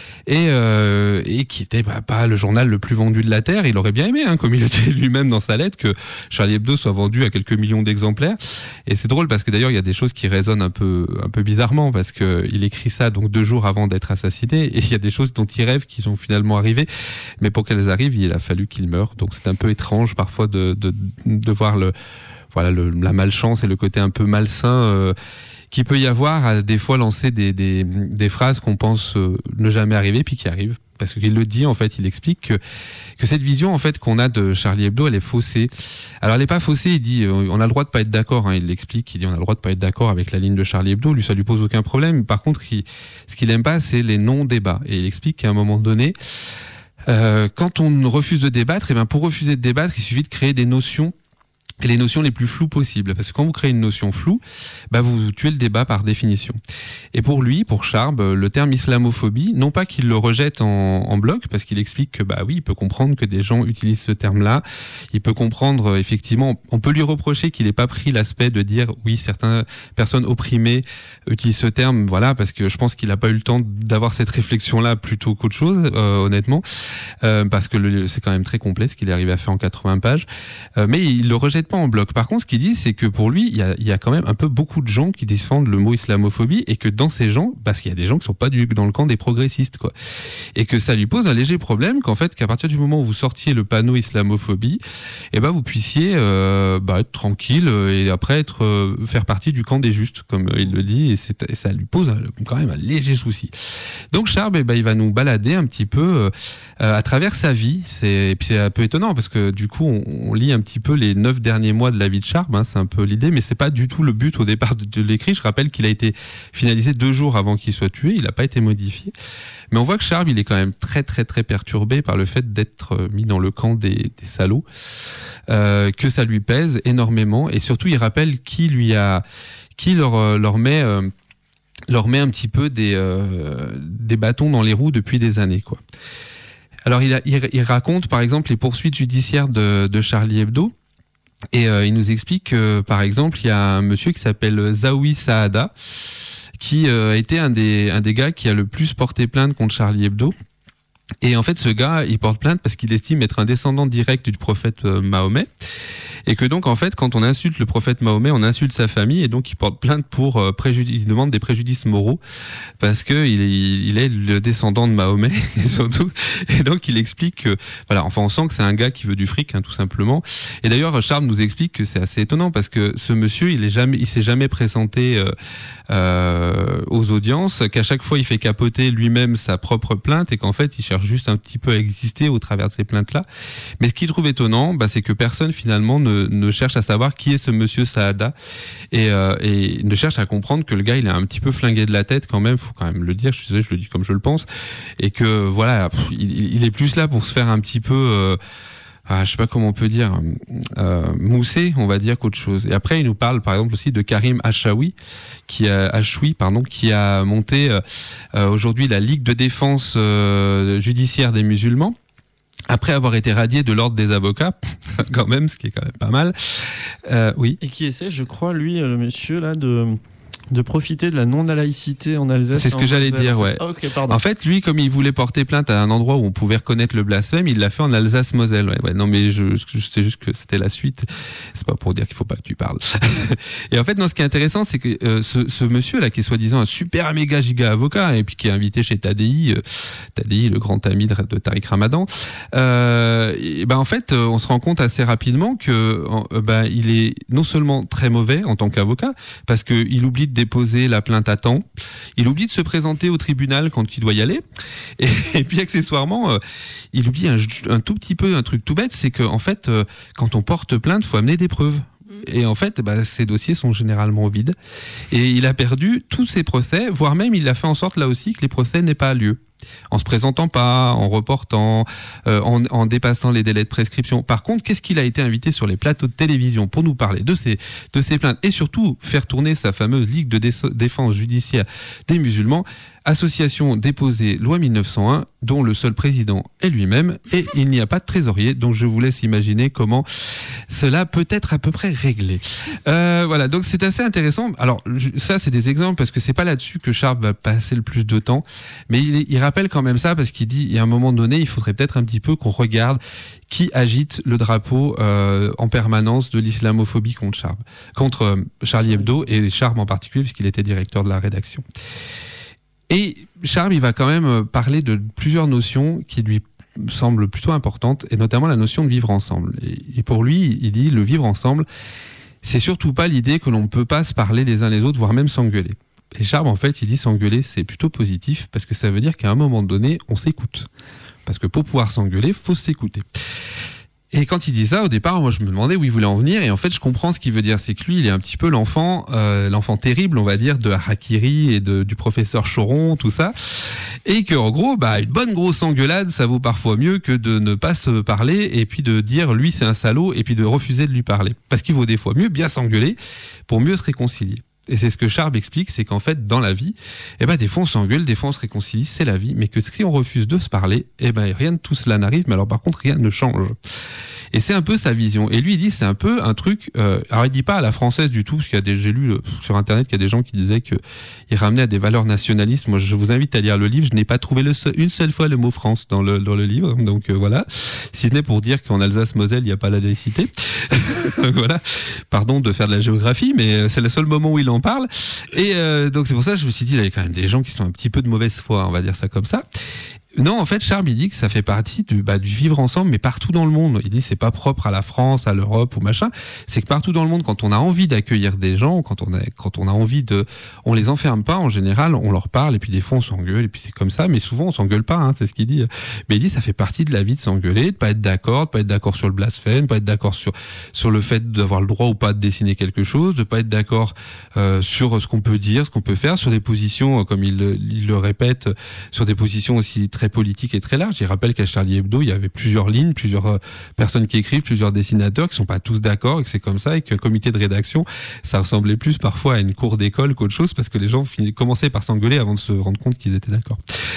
Et qui était pas le journal le plus vendu de la Terre. Il aurait bien aimé, comme il le dit lui-même dans sa lettre, que Charlie Hebdo soit vendu à quelques millions d'exemplaires. Et c'est drôle parce que d'ailleurs il y a des choses qui résonnent un peu bizarrement, parce que il écrit ça donc 2 jours avant d'être assassiné, et il y a des choses dont il rêve qui sont finalement arrivées, mais pour qu'elles arrivent il a fallu qu'il meure. Donc c'est un peu étrange parfois de voir la malchance et le côté un peu malsain qui peut y avoir à des fois lancer des phrases qu'on pense ne jamais arriver, puis qui arrivent. Parce qu'il le dit, en fait, il explique que cette vision, en fait, qu'on a de Charlie Hebdo, elle est faussée. Alors, elle est pas faussée, il dit, on a le droit de pas être d'accord, il l'explique, il dit, on a le droit de pas être d'accord avec la ligne de Charlie Hebdo, lui, ça lui pose aucun problème. Par contre, ce qu'il aime pas, c'est les non-débats. Et il explique qu'à un moment donné, quand on refuse de débattre, pour refuser de débattre, il suffit de créer des notions et les notions les plus floues possibles. Parce que quand vous créez une notion floue, vous tuez le débat par définition. Et pour lui, pour Charb, le terme islamophobie, non pas qu'il le rejette en bloc, parce qu'il explique que oui, il peut comprendre que des gens utilisent ce terme-là. Il peut comprendre, effectivement, on peut lui reprocher qu'il n'ait pas pris l'aspect de dire, oui, certaines personnes opprimées utilisent ce terme, voilà, parce que je pense qu'il n'a pas eu le temps d'avoir cette réflexion-là plutôt qu'autre chose, honnêtement, parce que c'est quand même très complet ce qu'il est arrivé à faire en 80 pages. Mais il le rejette pas en bloc. Par contre, ce qu'il dit, c'est que pour lui, il y a quand même un peu beaucoup de gens qui défendent le mot islamophobie, et que dans ces gens, parce qu'il y a des gens qui sont pas dans le camp des progressistes, quoi. Et que ça lui pose un léger problème, qu'à partir du moment où vous sortiez le panneau islamophobie, vous puissiez être tranquille et après faire partie du camp des justes, comme il le dit, et ça lui pose quand même un léger souci. Donc Charb, il va nous balader un petit peu à travers sa vie. Et puis c'est un peu étonnant, parce que du coup, on lit un petit peu les 9 derniers mois de la vie de Charb, c'est un peu l'idée, mais c'est pas du tout le but au départ de l'écrit. Je rappelle qu'il a été finalisé 2 jours avant qu'il soit tué, il n'a pas été modifié. Mais on voit que Charb, il est quand même très très très perturbé par le fait d'être mis dans le camp des salauds, que ça lui pèse énormément, et surtout il rappelle qui leur met un petit peu des bâtons dans les roues depuis des années, quoi. Alors il raconte par exemple les poursuites judiciaires de Charlie Hebdo. Et il nous explique que, par exemple, il y a un monsieur qui s'appelle Zawi Saada, qui a été un des gars qui a le plus porté plainte contre Charlie Hebdo. Et en fait, ce gars, il porte plainte parce qu'il estime être un descendant direct du prophète Mahomet. Et que donc, en fait, quand on insulte le prophète Mahomet, on insulte sa famille, et donc il porte plainte pour il demande des préjudices moraux, parce que il est le descendant de Mahomet, et surtout. Et donc, il explique que, voilà, enfin, on sent que c'est un gars qui veut du fric, tout simplement. Et d'ailleurs, Charb nous explique que c'est assez étonnant, parce que ce monsieur, il s'est jamais présenté aux audiences, qu'à chaque fois, il fait capoter lui-même sa propre plainte, et qu'en fait, il cherche juste un petit peu à exister au travers de ces plaintes-là. Mais ce qu'il trouve étonnant, c'est que personne, finalement, ne cherche à savoir qui est ce monsieur Saada, et ne cherche à comprendre que le gars, il est un petit peu flingué de la tête quand même, faut quand même le dire, je le dis comme je le pense, et que voilà, il est plus là pour se faire un petit peu je sais pas comment on peut dire, mousser, on va dire, qu'autre chose. Et après, il nous parle par exemple aussi de Karim Achoui, qui a monté aujourd'hui la Ligue de défense judiciaire des musulmans, après avoir été radié de l'ordre des avocats, quand même, ce qui est quand même pas mal. Oui. Et qui essaie, je crois, lui, le monsieur là, de profiter de la non-laïcité en Alsace. C'est ce que j'allais dire, ouais. Ah, ok, pardon. En fait, lui, comme il voulait porter plainte à un endroit où on pouvait reconnaître le blasphème, il l'a fait en Alsace-Moselle. Ouais, non, mais je sais juste que c'était la suite. C'est pas pour dire qu'il faut pas que tu parles. Et en fait, non, ce qui est intéressant, c'est que ce monsieur-là, qui est soi-disant un super méga giga avocat, et puis qui est invité chez Tadi, le grand ami de Tariq Ramadan, en fait, on se rend compte assez rapidement que il est non seulement très mauvais en tant qu'avocat, parce que il oublie de déposer la plainte à temps, il oublie de se présenter au tribunal quand il doit y aller, et puis accessoirement, il oublie un tout petit peu un truc tout bête, c'est que en fait, quand on porte plainte, faut amener des preuves. Et en fait, ces dossiers sont généralement vides, et il a perdu tous ses procès, voire même il a fait en sorte là aussi que les procès n'aient pas lieu, en se présentant pas, en reportant, en dépassant les délais de prescription. Par contre, qu'est-ce qu'il a été invité sur les plateaux de télévision pour nous parler de ses plaintes, et surtout faire tourner sa fameuse Ligue de défense judiciaire des musulmans, association déposée loi 1901, dont le seul président est lui-même, et il n'y a pas de trésorier, donc je vous laisse imaginer comment cela peut être à peu près réglé. Voilà, donc c'est assez intéressant. Alors ça, c'est des exemples, parce que c'est pas là-dessus que Charb va passer le plus de temps, mais il rappelle quand même ça, parce qu'il dit, il y a un moment donné, il faudrait peut-être un petit peu qu'on regarde qui agite le drapeau en permanence de l'islamophobie contre Charlie Hebdo, et Charb en particulier, puisqu'il était directeur de la rédaction. Et Charb, il va quand même parler de plusieurs notions qui lui semblent plutôt importantes, et notamment la notion de vivre ensemble. Et pour lui, il dit, le vivre ensemble, c'est surtout pas l'idée que l'on ne peut pas se parler les uns les autres, voire même s'engueuler. Et Charb, en fait, il dit s'engueuler, c'est plutôt positif, parce que ça veut dire qu'à un moment donné, on s'écoute. Parce que pour pouvoir s'engueuler, faut s'écouter. Et quand il dit ça, au départ, moi, je me demandais où il voulait en venir. Et en fait, je comprends ce qu'il veut dire. C'est que lui, il est un petit peu l'enfant terrible, on va dire, de Harakiri et du professeur Choron, tout ça. Et que, en gros, une bonne grosse engueulade, ça vaut parfois mieux que de ne pas se parler et puis de dire, lui, c'est un salaud, et puis de refuser de lui parler. Parce qu'il vaut des fois mieux bien s'engueuler pour mieux se réconcilier. Et c'est ce que Charb explique, c'est qu'en fait, dans la vie, des fois on s'engueule, des fois on se réconcilie, c'est la vie, mais que si on refuse de se parler, rien de tout cela n'arrive, mais alors par contre, rien ne change. Et c'est un peu sa vision. Et lui, il dit, c'est un peu un truc, alors il dit pas à la française du tout, parce qu'il y a j'ai lu sur Internet qu'il y a des gens qui disaient qu'il ramenait à des valeurs nationalistes. Moi, je vous invite à lire le livre. Je n'ai pas trouvé une seule fois le mot France dans le livre. Donc, voilà. Si ce n'est pour dire qu'en Alsace-Moselle, il n'y a pas la laïcité. Voilà. Pardon de faire de la géographie, mais c'est le seul moment où il en parle. Et, donc, c'est pour ça que je me suis dit, il y a quand même des gens qui sont un petit peu de mauvaise foi, on va dire ça comme ça. Non, en fait, Charb, il dit que ça fait partie du vivre ensemble, mais partout dans le monde. Il dit c'est pas propre à la France, à l'Europe ou machin. C'est que partout dans le monde, quand on a envie d'accueillir des gens, quand on a envie on les enferme pas en général, on leur parle et puis des fois on s'engueule et puis c'est comme ça. Mais souvent on s'engueule pas, hein, c'est ce qu'il dit. Mais il dit ça fait partie de la vie de s'engueuler, de pas être d'accord sur le blasphème, pas être d'accord sur le fait d'avoir le droit ou pas de dessiner quelque chose, de pas être d'accord sur ce qu'on peut dire, ce qu'on peut faire, sur des positions comme il le répète, sur des positions aussi très politique et très large. Il rappelle qu'à Charlie Hebdo, il y avait plusieurs lignes, plusieurs personnes qui écrivent, plusieurs dessinateurs qui sont pas tous d'accord et que c'est comme ça et qu'un comité de rédaction, ça ressemblait plus parfois à une cour d'école qu'autre chose parce que les gens commençaient par s'engueuler avant de se rendre compte qu'ils étaient d'accord.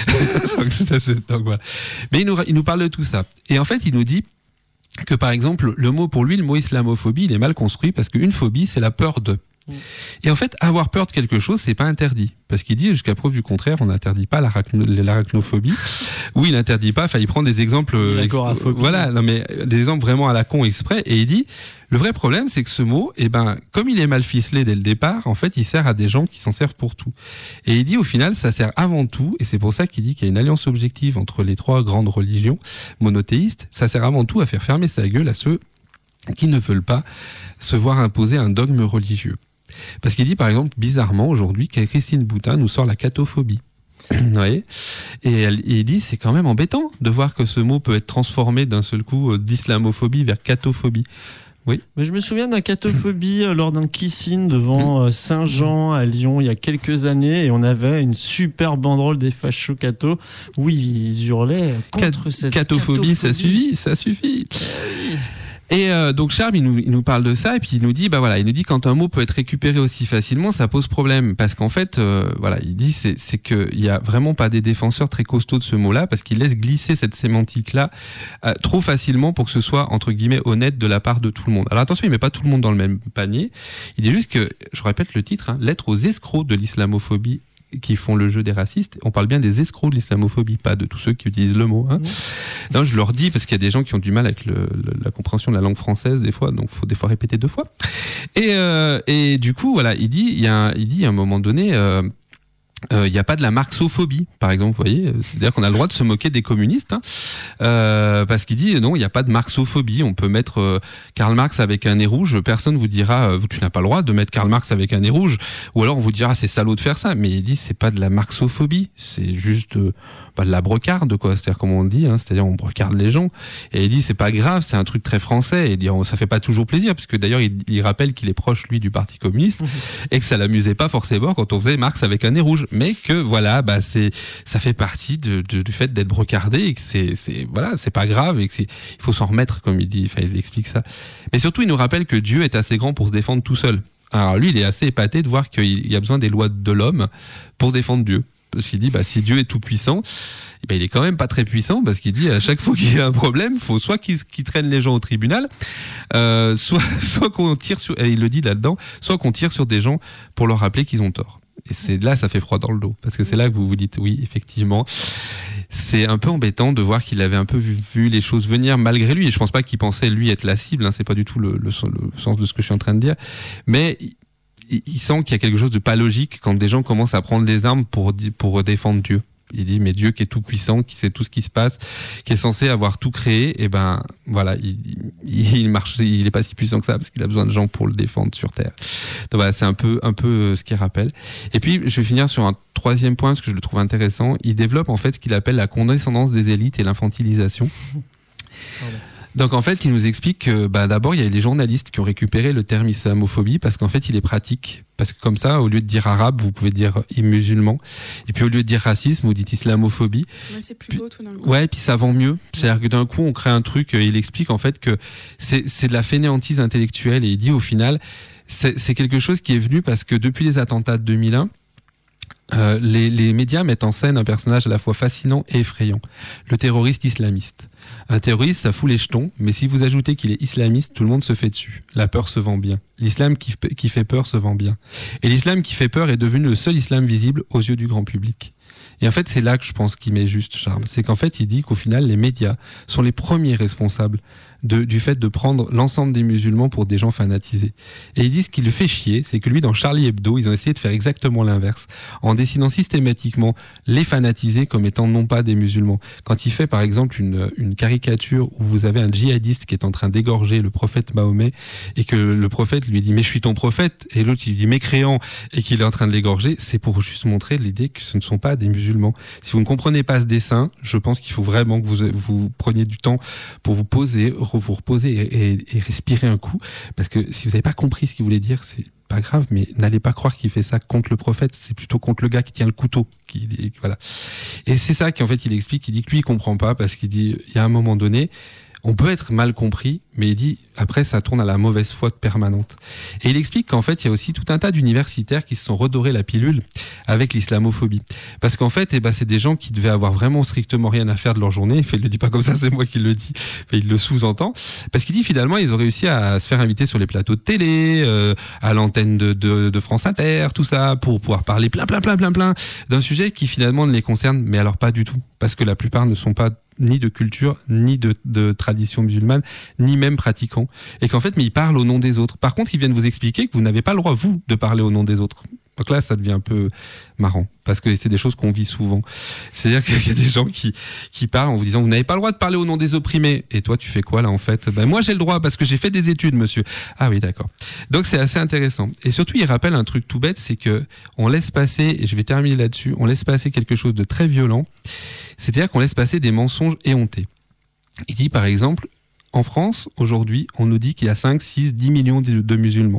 donc, voilà. Mais il nous parle de tout ça. Et en fait, il nous dit que par exemple, le mot islamophobie, il est mal construit parce qu'une phobie, c'est la peur de. Et en fait, avoir peur de quelque chose, c'est pas interdit. Parce qu'il dit, jusqu'à preuve du contraire, on n'interdit pas l'arachnophobie. Oui, il n'interdit pas, il prend des exemples... voilà, non mais des exemples vraiment à la con exprès. Et il dit, le vrai problème, c'est que ce mot, comme il est mal ficelé dès le départ, en fait, il sert à des gens qui s'en servent pour tout. Et il dit, au final, ça sert avant tout, et c'est pour ça qu'il dit qu'il y a une alliance objective entre les trois grandes religions monothéistes, ça sert avant tout à faire fermer sa gueule à ceux qui ne veulent pas se voir imposer un dogme religieux. Parce qu'il dit, par exemple, bizarrement, aujourd'hui, que Christine Boutin nous sort la catophobie. Vous voyez ? Et il dit, c'est quand même embêtant de voir que ce mot peut être transformé d'un seul coup d'islamophobie vers catophobie. Oui. Mais je me souviens d'un catophobie lors d'un kissing devant Saint-Jean à Lyon il y a quelques années et on avait une super banderole des fachos cathos où ils hurlaient contre cette catophobie. Ça suffit. Et donc Charb, il nous parle de ça et puis il nous dit il nous dit quand un mot peut être récupéré aussi facilement, ça pose problème parce qu'en fait il dit c'est que il y a vraiment pas des défenseurs très costauds de ce mot-là parce qu'il laisse glisser cette sémantique-là trop facilement pour que ce soit entre guillemets honnête de la part de tout le monde. Alors attention, il met pas tout le monde dans le même panier. Il dit juste que, je répète le titre, lettre aux escrocs de l'islamophobie qui font le jeu des racistes. On parle bien des escrocs de l'islamophobie, pas de tous ceux qui utilisent le mot. Hein. Non, je leur dis parce qu'il y a des gens qui ont du mal avec la compréhension de la langue française des fois, donc faut des fois répéter 2 fois. Et du coup, voilà, il dit à un moment donné. Il n'y a pas de la marxophobie, par exemple, vous voyez, c'est-à-dire qu'on a le droit de se moquer des communistes, parce qu'il dit non, il n'y a pas de marxophobie. On peut mettre Karl Marx avec un nez rouge, personne vous dira tu n'as pas le droit de mettre Karl Marx avec un nez rouge, ou alors on vous dira c'est salaud de faire ça. Mais il dit c'est pas de la marxophobie, c'est juste de la brocarde, quoi. C'est-à-dire comme on dit, c'est-à-dire on brocarde les gens. Et il dit c'est pas grave, c'est un truc très français. Et il dit ça fait pas toujours plaisir, parce que d'ailleurs il rappelle qu'il est proche lui du Parti communiste et que ça l'amusait pas forcément quand on faisait Marx avec un nez rouge. Mais que voilà, ça fait partie du fait d'être brocardé et que c'est pas grave et que il faut s'en remettre, comme il dit. Il explique ça. Mais surtout, il nous rappelle que Dieu est assez grand pour se défendre tout seul. Alors lui, il est assez épaté de voir qu'il y a besoin des lois de l'homme pour défendre Dieu. Parce qu'il dit, si Dieu est tout puissant, il est quand même pas très puissant, parce qu'il dit à chaque fois qu'il y a un problème, faut soit qu'il traîne les gens au tribunal, soit qu'on tire sur, et il le dit là-dedans, soit qu'on tire sur des gens pour leur rappeler qu'ils ont tort. Et c'est là, ça fait froid dans le dos, parce que c'est là que vous vous dites, oui, effectivement, c'est un peu embêtant de voir qu'il avait un peu vu les choses venir malgré lui. Et je pense pas qu'il pensait lui être la cible, c'est pas du tout le sens de ce que je suis en train de dire, mais il sent qu'il y a quelque chose de pas logique quand des gens commencent à prendre des armes pour défendre Dieu. Il dit, mais Dieu qui est tout puissant, qui sait tout ce qui se passe, qui est censé avoir tout créé, et voilà, il marche, il est pas si puissant que ça parce qu'il a besoin de gens pour le défendre sur terre. Donc voilà, c'est un peu ce qu'il rappelle. Et puis, je vais finir sur un 3e point parce que je le trouve intéressant. Il développe en fait ce qu'il appelle la condescendance des élites et l'infantilisation. Donc en fait, il nous explique que d'abord, il y a les journalistes qui ont récupéré le terme islamophobie parce qu'en fait, il est pratique. Parce que comme ça, au lieu de dire arabe, vous pouvez dire musulman. Et puis au lieu de dire racisme, vous dites islamophobie. Ouais, c'est plus beau tout d'un coup. Ouais, et puis ça vend mieux. C'est-à-dire que d'un coup, on crée un truc, il explique en fait que c'est de la fainéantise intellectuelle et il dit au final, c'est quelque chose qui est venu parce que depuis les attentats de 2001, les médias mettent en scène un personnage à la fois fascinant et effrayant, le terroriste islamiste. Un terroriste, ça fout les jetons, mais si vous ajoutez qu'il est islamiste, tout le monde se fait dessus. La peur se vend bien. L'islam qui fait peur se vend bien. Et l'islam qui fait peur est devenu le seul islam visible aux yeux du grand public. Et en fait, c'est là que je pense qu'il met juste charme. C'est qu'en fait, il dit qu'au final, les médias sont les premiers responsables du fait de prendre l'ensemble des musulmans pour des gens fanatisés. Et il dit ce qui le fait chier, c'est que lui, dans Charlie Hebdo, ils ont essayé de faire exactement l'inverse, en dessinant systématiquement les fanatisés comme étant non pas des musulmans. Quand il fait, par exemple, une caricature où vous avez un djihadiste qui est en train d'égorger le prophète Mahomet, et que le prophète lui dit « mais je suis ton prophète », et l'autre il lui dit « mécréant », et qu'il est en train de l'égorger, c'est pour juste montrer l'idée que ce ne sont pas des musulmans. Si vous ne comprenez pas ce dessin, je pense qu'il faut vraiment que vous preniez du temps pour vous poser, vous reposer et respirer un coup, parce que si vous n'avez pas compris ce qu'il voulait dire, c'est pas grave, mais n'allez pas croire qu'il fait ça contre le prophète, c'est plutôt contre le gars qui tient le couteau. Voilà. Et c'est ça qu'en fait il explique, il dit que lui il comprend pas, parce qu'il dit, il y a un moment donné, on peut être mal compris, mais il dit, après, ça tourne à la mauvaise foi permanente. Et il explique qu'en fait, il y a aussi tout un tas d'universitaires qui se sont redorés la pilule avec l'islamophobie. Parce qu'en fait, c'est des gens qui devaient avoir vraiment strictement rien à faire de leur journée. Il le dit pas comme ça, c'est moi qui le dis. Il le sous-entend. Parce qu'il dit, finalement, ils ont réussi à se faire inviter sur les plateaux de télé, à l'antenne de France Inter, tout ça, pour pouvoir parler plein d'un sujet qui finalement ne les concerne, mais alors pas du tout. Parce que la plupart ne sont pas ni de culture, ni de tradition musulmane, ni même pratiquants. Et qu'en fait, mais ils parlent au nom des autres. Par contre, ils viennent vous expliquer que vous n'avez pas le droit, vous, de parler au nom des autres. Donc là, ça devient un peu marrant, parce que c'est des choses qu'on vit souvent. C'est-à-dire qu'il y a des gens qui parlent en vous disant, vous n'avez pas le droit de parler au nom des opprimés. Et toi, tu fais quoi là, en fait? Moi, j'ai le droit, parce que j'ai fait des études, monsieur. Ah oui, d'accord. Donc, c'est assez intéressant. Et surtout, il rappelle un truc tout bête, c'est que on laisse passer, et je vais terminer là-dessus, on laisse passer quelque chose de très violent. C'est-à-dire qu'on laisse passer des mensonges éhontés. Il dit, par exemple, en France, aujourd'hui, on nous dit qu'il y a 5, 6, 10 millions de musulmans.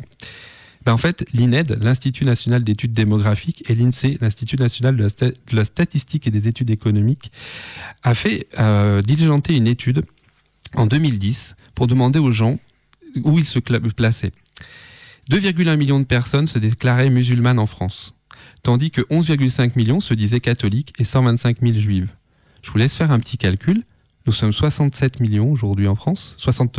En fait, l'INED, l'Institut National d'Études Démographiques, et l'INSEE, l'Institut National de la Statistique et des Études Économiques, a fait diligenter une étude en 2010 pour demander aux gens où ils se plaçaient. 2,1 millions de personnes se déclaraient musulmanes en France, tandis que 11,5 millions se disaient catholiques et 125 000 juives. Je vous laisse faire un petit calcul. Nous sommes 65 millions aujourd'hui en France.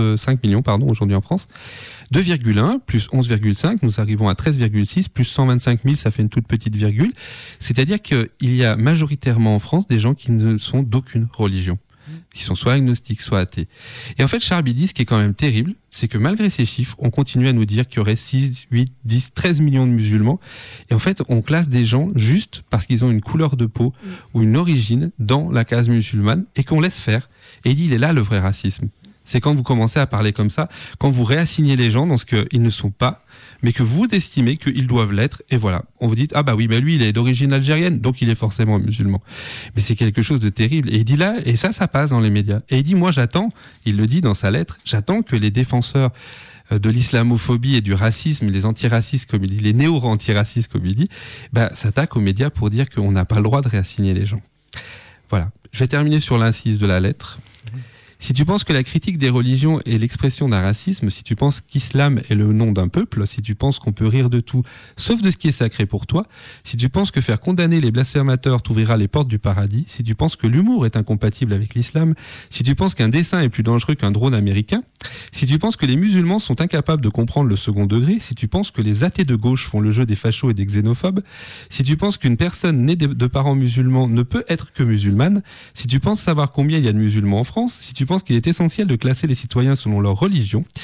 2,1 plus 11,5, nous arrivons à 13,6, plus 125 000, ça fait une toute petite virgule. C'est-à-dire qu'il y a majoritairement en France des gens qui ne sont d'aucune religion, qui sont soit agnostiques, soit athées. Et en fait, Charb, il dit, ce qui est quand même terrible, c'est que malgré ces chiffres, on continue à nous dire qu'il y aurait 6, 8, 10, 13 millions de musulmans. Et en fait, on classe des gens juste parce qu'ils ont une couleur de peau ou une origine dans la case musulmane et qu'on laisse faire. Et il dit, il est là le vrai racisme. C'est quand vous commencez à parler comme ça, quand vous réassignez les gens dans ce qu'ils ne sont pas, mais que vous estimez qu'ils doivent l'être, et voilà. On vous dit, ah bah oui, mais lui, il est d'origine algérienne, donc il est forcément musulman. Mais c'est quelque chose de terrible. Et il dit là, et ça passe dans les médias. Et il dit, moi j'attends, il le dit dans sa lettre, j'attends que les défenseurs de l'islamophobie et du racisme, les antiracistes, comme il dit, les néo-antiracistes, comme il dit, s'attaquent aux médias pour dire qu'on n'a pas le droit de réassigner les gens. Voilà. Je vais terminer sur l'incise de la lettre. Si tu penses que la critique des religions est l'expression d'un racisme, si tu penses qu'islam est le nom d'un peuple, si tu penses qu'on peut rire de tout, sauf de ce qui est sacré pour toi, si tu penses que faire condamner les blasphémateurs t'ouvrira les portes du paradis, si tu penses que l'humour est incompatible avec l'islam, si tu penses qu'un dessin est plus dangereux qu'un drone américain, si tu penses que les musulmans sont incapables de comprendre le second degré, si tu penses que les athées de gauche font le jeu des fachos et des xénophobes, si tu penses qu'une personne née de parents musulmans ne peut être que musulmane, si tu penses savoir combien il y a de musulmans en France, si tu penses qu'il est essentiel de classer les citoyens selon leur religion,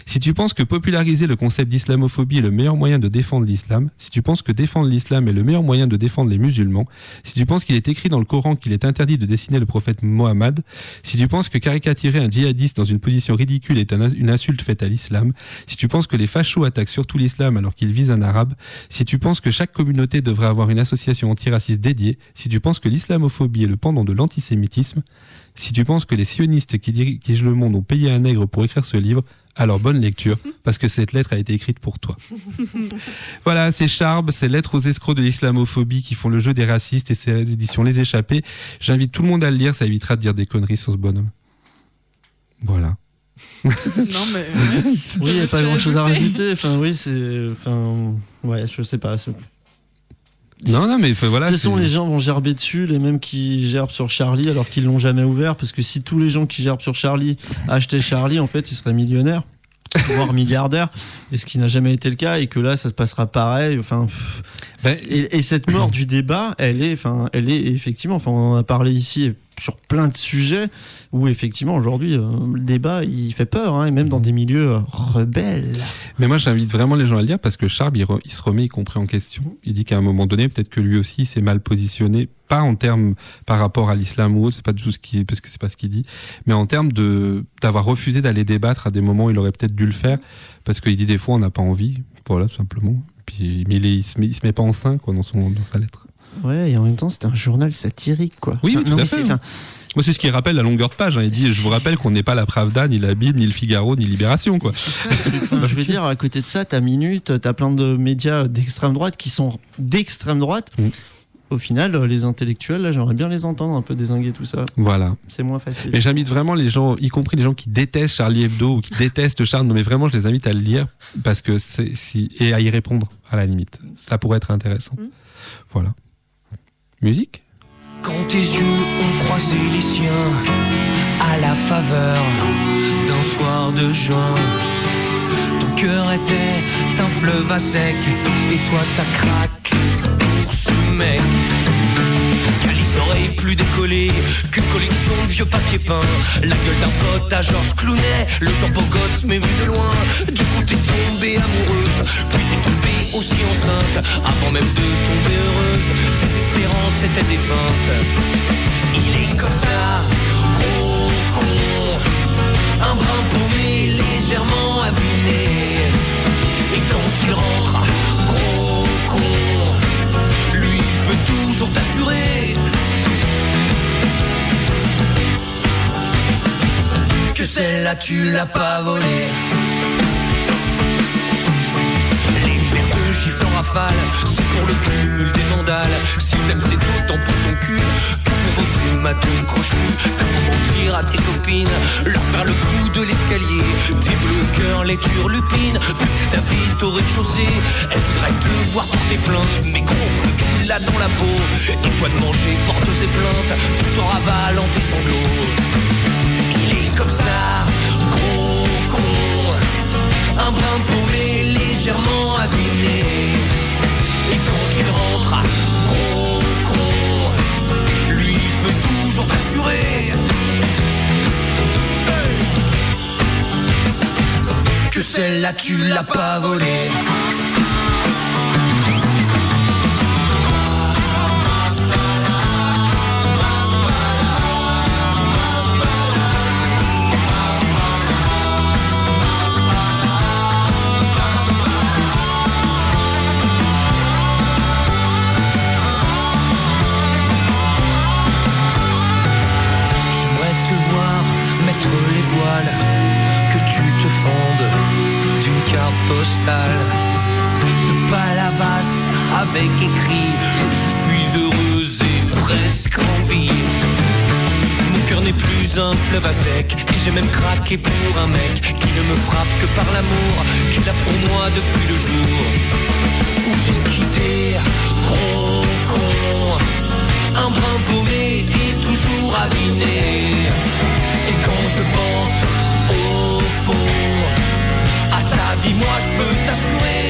Si tu penses que populariser le concept d'islamophobie est le meilleur moyen de défendre l'islam, si tu penses que défendre l'islam est le meilleur moyen de défendre les musulmans, si tu penses qu'il est écrit dans le Coran qu'il est interdit de dessiner le prophète Mohammed, si tu penses que caricaturer un djihadiste dans une position ridicule est une insulte faite à l'islam, si tu penses que les fachos attaquent surtout l'islam alors qu'ils visent un arabe, si tu penses que chaque communauté devrait avoir une association antiraciste dédiée, si tu penses que l'islamophobie est le pendant de l'antisémitisme, si tu penses que les sionistes qui dirigent le monde ont payé un nègre pour écrire ce livre, alors bonne lecture, parce que cette lettre a été écrite pour toi. Voilà, c'est Charb, c'est Lettres aux escrocs de l'islamophobie qui font le jeu des racistes et ses éditions Les Échappés. J'invite tout le monde à le lire, ça évitera de dire des conneries sur ce bonhomme. Voilà. Non, mais. Oui, il n'y a pas grand chose à rajouter. Enfin, oui, c'est. Enfin, ouais, je sais pas. Non, mais voilà. De toute façon, les gens vont gerber dessus, les mêmes qui gerbent sur Charlie alors qu'ils l'ont jamais ouvert. Parce que si tous les gens qui gerbent sur Charlie achetaient Charlie, en fait, ils seraient millionnaires, voire milliardaires. Et ce qui n'a jamais été le cas. Et que là, ça se passera pareil. Enfin. Et cette mort du débat, elle est effectivement. Enfin, on en a parlé ici sur plein de sujets où effectivement aujourd'hui le débat il fait peur, hein, et même dans des milieux rebelles. Mais moi j'invite vraiment les gens à le lire parce que Charb il se remet y compris en question. Il dit qu'à un moment donné peut-être que lui aussi s'est mal positionné, pas en termes par rapport à l'islam ou autre, c'est pas du tout parce que c'est pas ce qu'il dit, mais en termes d'avoir refusé d'aller débattre à des moments où il aurait peut-être dû le faire parce qu'il dit des fois on n'a pas envie, voilà tout simplement. Puis mais il se met pas en sein quoi dans sa lettre. Ouais, et en même temps, c'était un journal satirique, quoi. Oui, tout à fait. Moi, c'est ce qui rappelle la longueur de page. Hein. Il dit, je vous rappelle qu'on n'est pas la Pravda, ni la Bible, ni le Figaro, ni Libération, quoi. Je veux dire, à côté de ça, t'as Minute, t'as plein de médias d'extrême droite qui sont d'extrême droite. Au final, les intellectuels, là, j'aimerais bien les entendre un peu dézinguer tout ça. Voilà. C'est moins facile. Mais j'invite vraiment les gens, y compris les gens qui détestent Charlie Hebdo ou qui détestent Charles, mais vraiment, je les invite à le lire parce que et à y répondre, à la limite. Ça pourrait être intéressant. Voilà. Musique. Quand tes yeux ont croisé les siens à la faveur d'un soir de juin, ton cœur était un fleuve à sec et toi t'as craqué pour ce mec. Qu'à les oreilles plus décollées qu'une collection de vieux papiers peints, la gueule d'un pote à Georges Clooney, le genre beau gosse mais vu de loin. Du coup t'es tombée amoureuse, puis t'es tombée aussi enceinte, avant même de tomber heureuse. Tes espérances étaient défuntes. Il est comme ça, gros con, un brin paumé, légèrement abîmé. Et quand il rentre, gros con, lui peut toujours t'assurer que celle-là tu l'as pas volée. Les paires de gifles en rafale, c'est pour le cumul des mandales. Si t'aimes c'est autant pour ton cul que pour vos hématomes crochus. T'as beau mentir à tes copines, leur faire le coup de l'escalier. Tes bleus cœurs les turlupines, vu que t'habites au rez-de-chaussée, elles voudraient te voir porter plainte. Mais gros que tu l'as dans la peau, et toi de manger porte ses plaintes, tout en ravalant tes sanglots. Il est comme ça, gros con, un brin paumé, légèrement abîmé. Et quand il rentre, gros con, lui peut toujours t'assurer que celle-là tu l'as pas volée. Que tu te fondes d'une carte postale de Palavas avec écrit je suis heureuse et presque en vie. Mon cœur n'est plus un fleuve à sec et j'ai même craqué pour un mec qui ne me frappe que par l'amour qu'il a pour moi depuis le jour où j'ai quitté. Gros con, un brin paumé et toujours abîmé. Et quand je pense au fond à sa vie, moi je peux t'assurer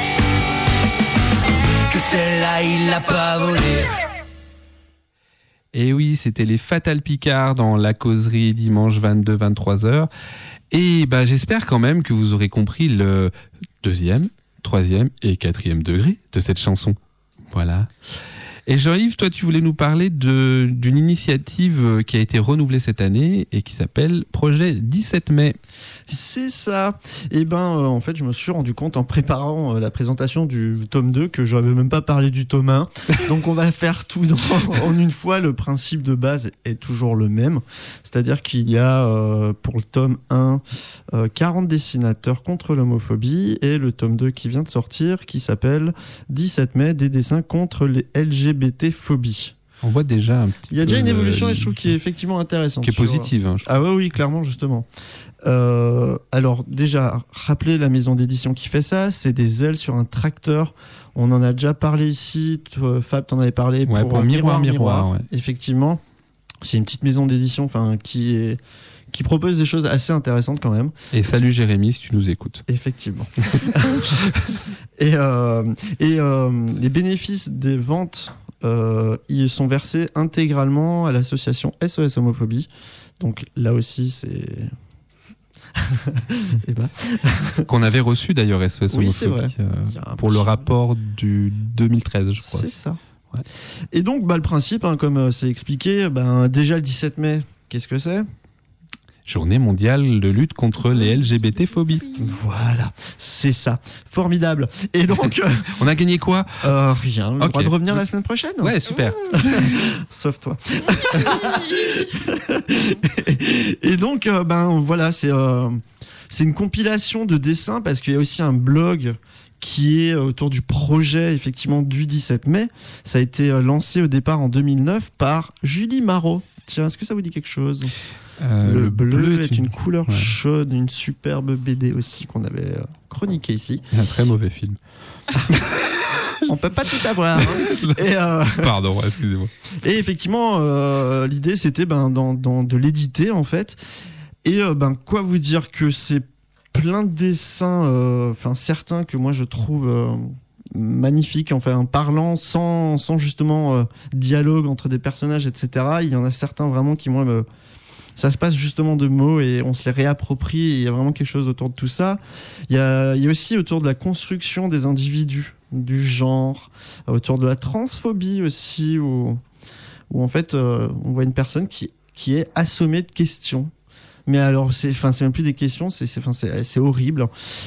que celle-là il l'a pas volée. Et oui, c'était les Fatal Picard dans La Causerie dimanche 22-23h. Et bah, j'espère quand même que vous aurez compris le 2e, 3e et 4e degré de cette chanson. Voilà. Et Jean-Yves, toi, tu voulais nous parler d'une initiative qui a été renouvelée cette année et qui s'appelle Projet 17 mai. C'est ça. Et en fait, je me suis rendu compte en préparant la présentation du tome 2 que je n'avais même pas parlé du tome 1. Donc, on va faire tout en une fois. Le principe de base est toujours le même. C'est-à-dire qu'il y a, pour le tome 1, 40 dessinateurs contre l'homophobie et le tome 2 qui vient de sortir qui s'appelle 17 mai, des dessins contre les LGBT-phobies. On voit déjà un petit peu. Il y a déjà une évolution et je trouve qui est effectivement intéressante. Qui est positive. Hein, ah oui, clairement, justement. Alors déjà, rappelez la maison d'édition qui fait ça, c'est des ailes sur un tracteur. On en a déjà parlé ici, Fab t'en avais parlé pour Miroir. Ouais. Effectivement, c'est une petite maison d'édition qui propose des choses assez intéressantes quand même. Et salut Jérémy si tu nous écoutes. Effectivement. et les bénéfices des ventes ils sont versés intégralement à l'association SOS Homophobie. Donc là aussi, c'est... Qu'on avait reçu d'ailleurs SOS oui, Homophobie pour le rapport du 2013, je crois. C'est ça. Ouais. Et donc, le principe, comme c'est expliqué, déjà le 17 mai, qu'est-ce que c'est ? Journée mondiale de lutte contre les LGBT-phobies. Voilà, c'est ça. Formidable. Et donc... on a gagné quoi ? Rien. Le droit de revenir la semaine prochaine ? Ouais, super. Sauf toi. Et donc, voilà, c'est une compilation de dessins parce qu'il y a aussi un blog qui est autour du projet effectivement du 17 mai. Ça a été lancé au départ en 2009 par Julie Marot. Tiens, est-ce que ça vous dit quelque chose ? Le bleu est une couleur chaude, une superbe BD aussi qu'on avait chroniqué ici. Un très mauvais film. On peut pas tout avoir. Hein. Pardon, excusez-moi. Et effectivement, l'idée c'était de l'éditer en fait. Et quoi vous dire que c'est plein de dessins, certains que moi je trouve magnifiques, parlant sans justement dialogue entre des personnages, etc. Il y en a certains vraiment qui moi ça se passe justement de mots et on se les réapproprie et il y a vraiment quelque chose autour de tout ça. Il y a aussi autour de la construction des individus, du genre, autour de la transphobie aussi, où en fait on voit une personne qui est assommée de questions. Mais alors, c'est même plus des questions, c'est horrible.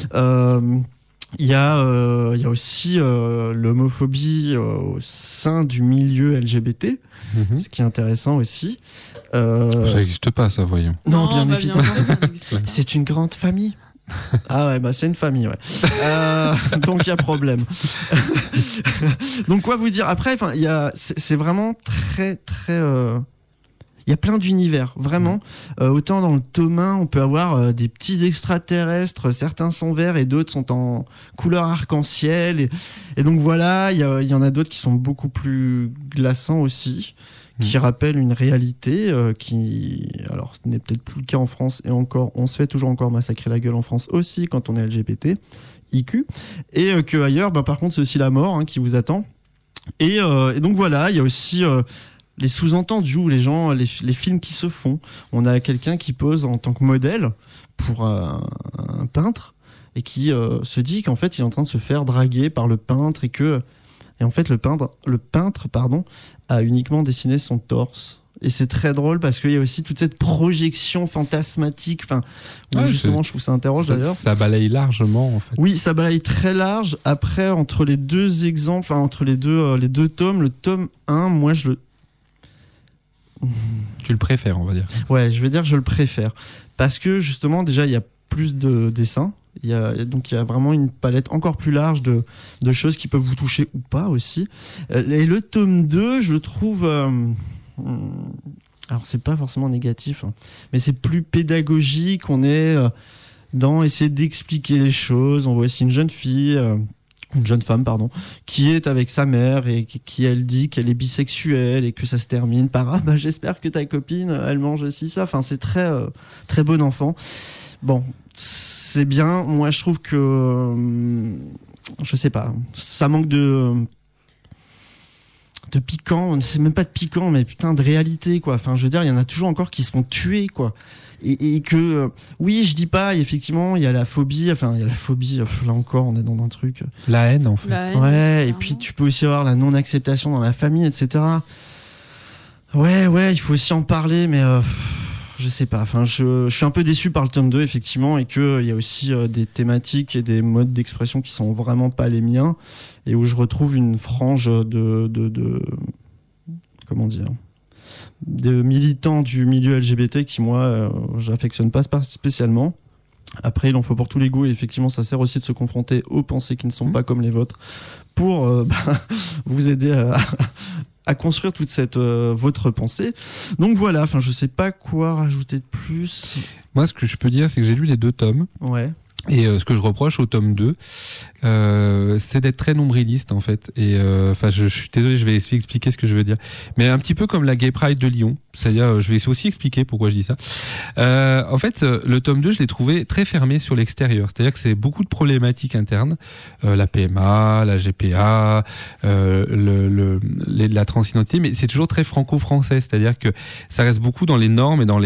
Il y a aussi l'homophobie au sein du milieu LGBT, ce qui est intéressant aussi. Ça n'existe pas, ça, voyons. Non, bien évidemment. C'est une grande famille. Ah ouais, c'est une famille, ouais. Donc il y a problème. Donc quoi vous dire après, c'est vraiment très très. Il y a plein d'univers, vraiment. Autant dans le tome 1, on peut avoir des petits extraterrestres, certains sont verts et d'autres sont en couleur arc-en-ciel. Et donc voilà, il y en a d'autres qui sont beaucoup plus glaçants aussi, qui rappellent une réalité qui... Alors, ce n'est peut-être plus le cas en France, et encore, on se fait toujours encore massacrer la gueule en France aussi quand on est LGBT, IQ. Et que ailleurs, par contre, c'est aussi la mort qui vous attend. Et donc voilà, il y a aussi... les sous-entendus où les gens, les films qui se font. On a quelqu'un qui pose en tant que modèle pour un peintre et qui se dit qu'en fait il est en train de se faire draguer par le peintre et en fait le peintre a uniquement dessiné son torse. Et c'est très drôle parce qu'il y a aussi toute cette projection fantasmatique, où justement je trouve ça interroge d'ailleurs. Ça balaye largement en fait. Oui, ça balaye très large. Après, entre les deux exemples, entre les deux tomes, le tome 1, moi je le... Tu le préfères, on va dire. Ouais, je vais dire que je le préfère. Parce que justement, déjà, il y a plus de dessins. Donc, il y a vraiment une palette encore plus large de choses qui peuvent vous toucher ou pas aussi. Et le tome 2, je le trouve... alors, c'est pas forcément négatif, mais c'est plus pédagogique. On est dans essayer d'expliquer les choses. On voit aussi une jeune femme, qui est avec sa mère et qui elle dit qu'elle est bisexuelle et que ça se termine par j'espère que ta copine elle mange aussi ça. C'est très très bon enfant. Bon, c'est bien. Moi je trouve que je sais pas, ça manque de de piquant, c'est même pas de piquant, mais putain de réalité, quoi. Enfin, je veux dire, il y en a toujours encore qui se font tuer, quoi. Et que, oui, je dis pas, effectivement, il y a la phobie, là encore, on est dans un truc. La haine, en fait. Ouais, et puis tu peux aussi avoir la non-acceptation dans la famille, etc. Ouais, il faut aussi en parler, mais je sais pas. Enfin, je suis un peu déçu par le tome 2, effectivement, et qu'il y a aussi des thématiques et des modes d'expression qui sont vraiment pas les miens, et où je retrouve une frange de comment dire, de militants du milieu LGBT qui, moi, j'affectionne pas spécialement. Après, il en faut pour tous les goûts, et effectivement, ça sert aussi de se confronter aux pensées qui ne sont pas comme les vôtres pour vous aider à construire toute cette votre pensée. Donc voilà, enfin, je sais pas quoi rajouter de plus. Moi, ce que je peux dire, c'est que j'ai lu les 2 tomes. Ouais. Et ce que je reproche au tome 2, c'est d'être très nombriliste, en fait. Et enfin, je suis désolé, je vais essayer d'expliquer ce que je veux dire. Mais un petit peu comme la Gay Pride de Lyon. C'est-à-dire, je vais aussi expliquer pourquoi je dis ça. En fait, le tome 2, je l'ai trouvé très fermé sur l'extérieur. C'est-à-dire que c'est beaucoup de problématiques internes. La PMA, la GPA, la transidentité, mais c'est toujours très franco-français. C'est-à-dire que ça reste beaucoup dans les normes et dans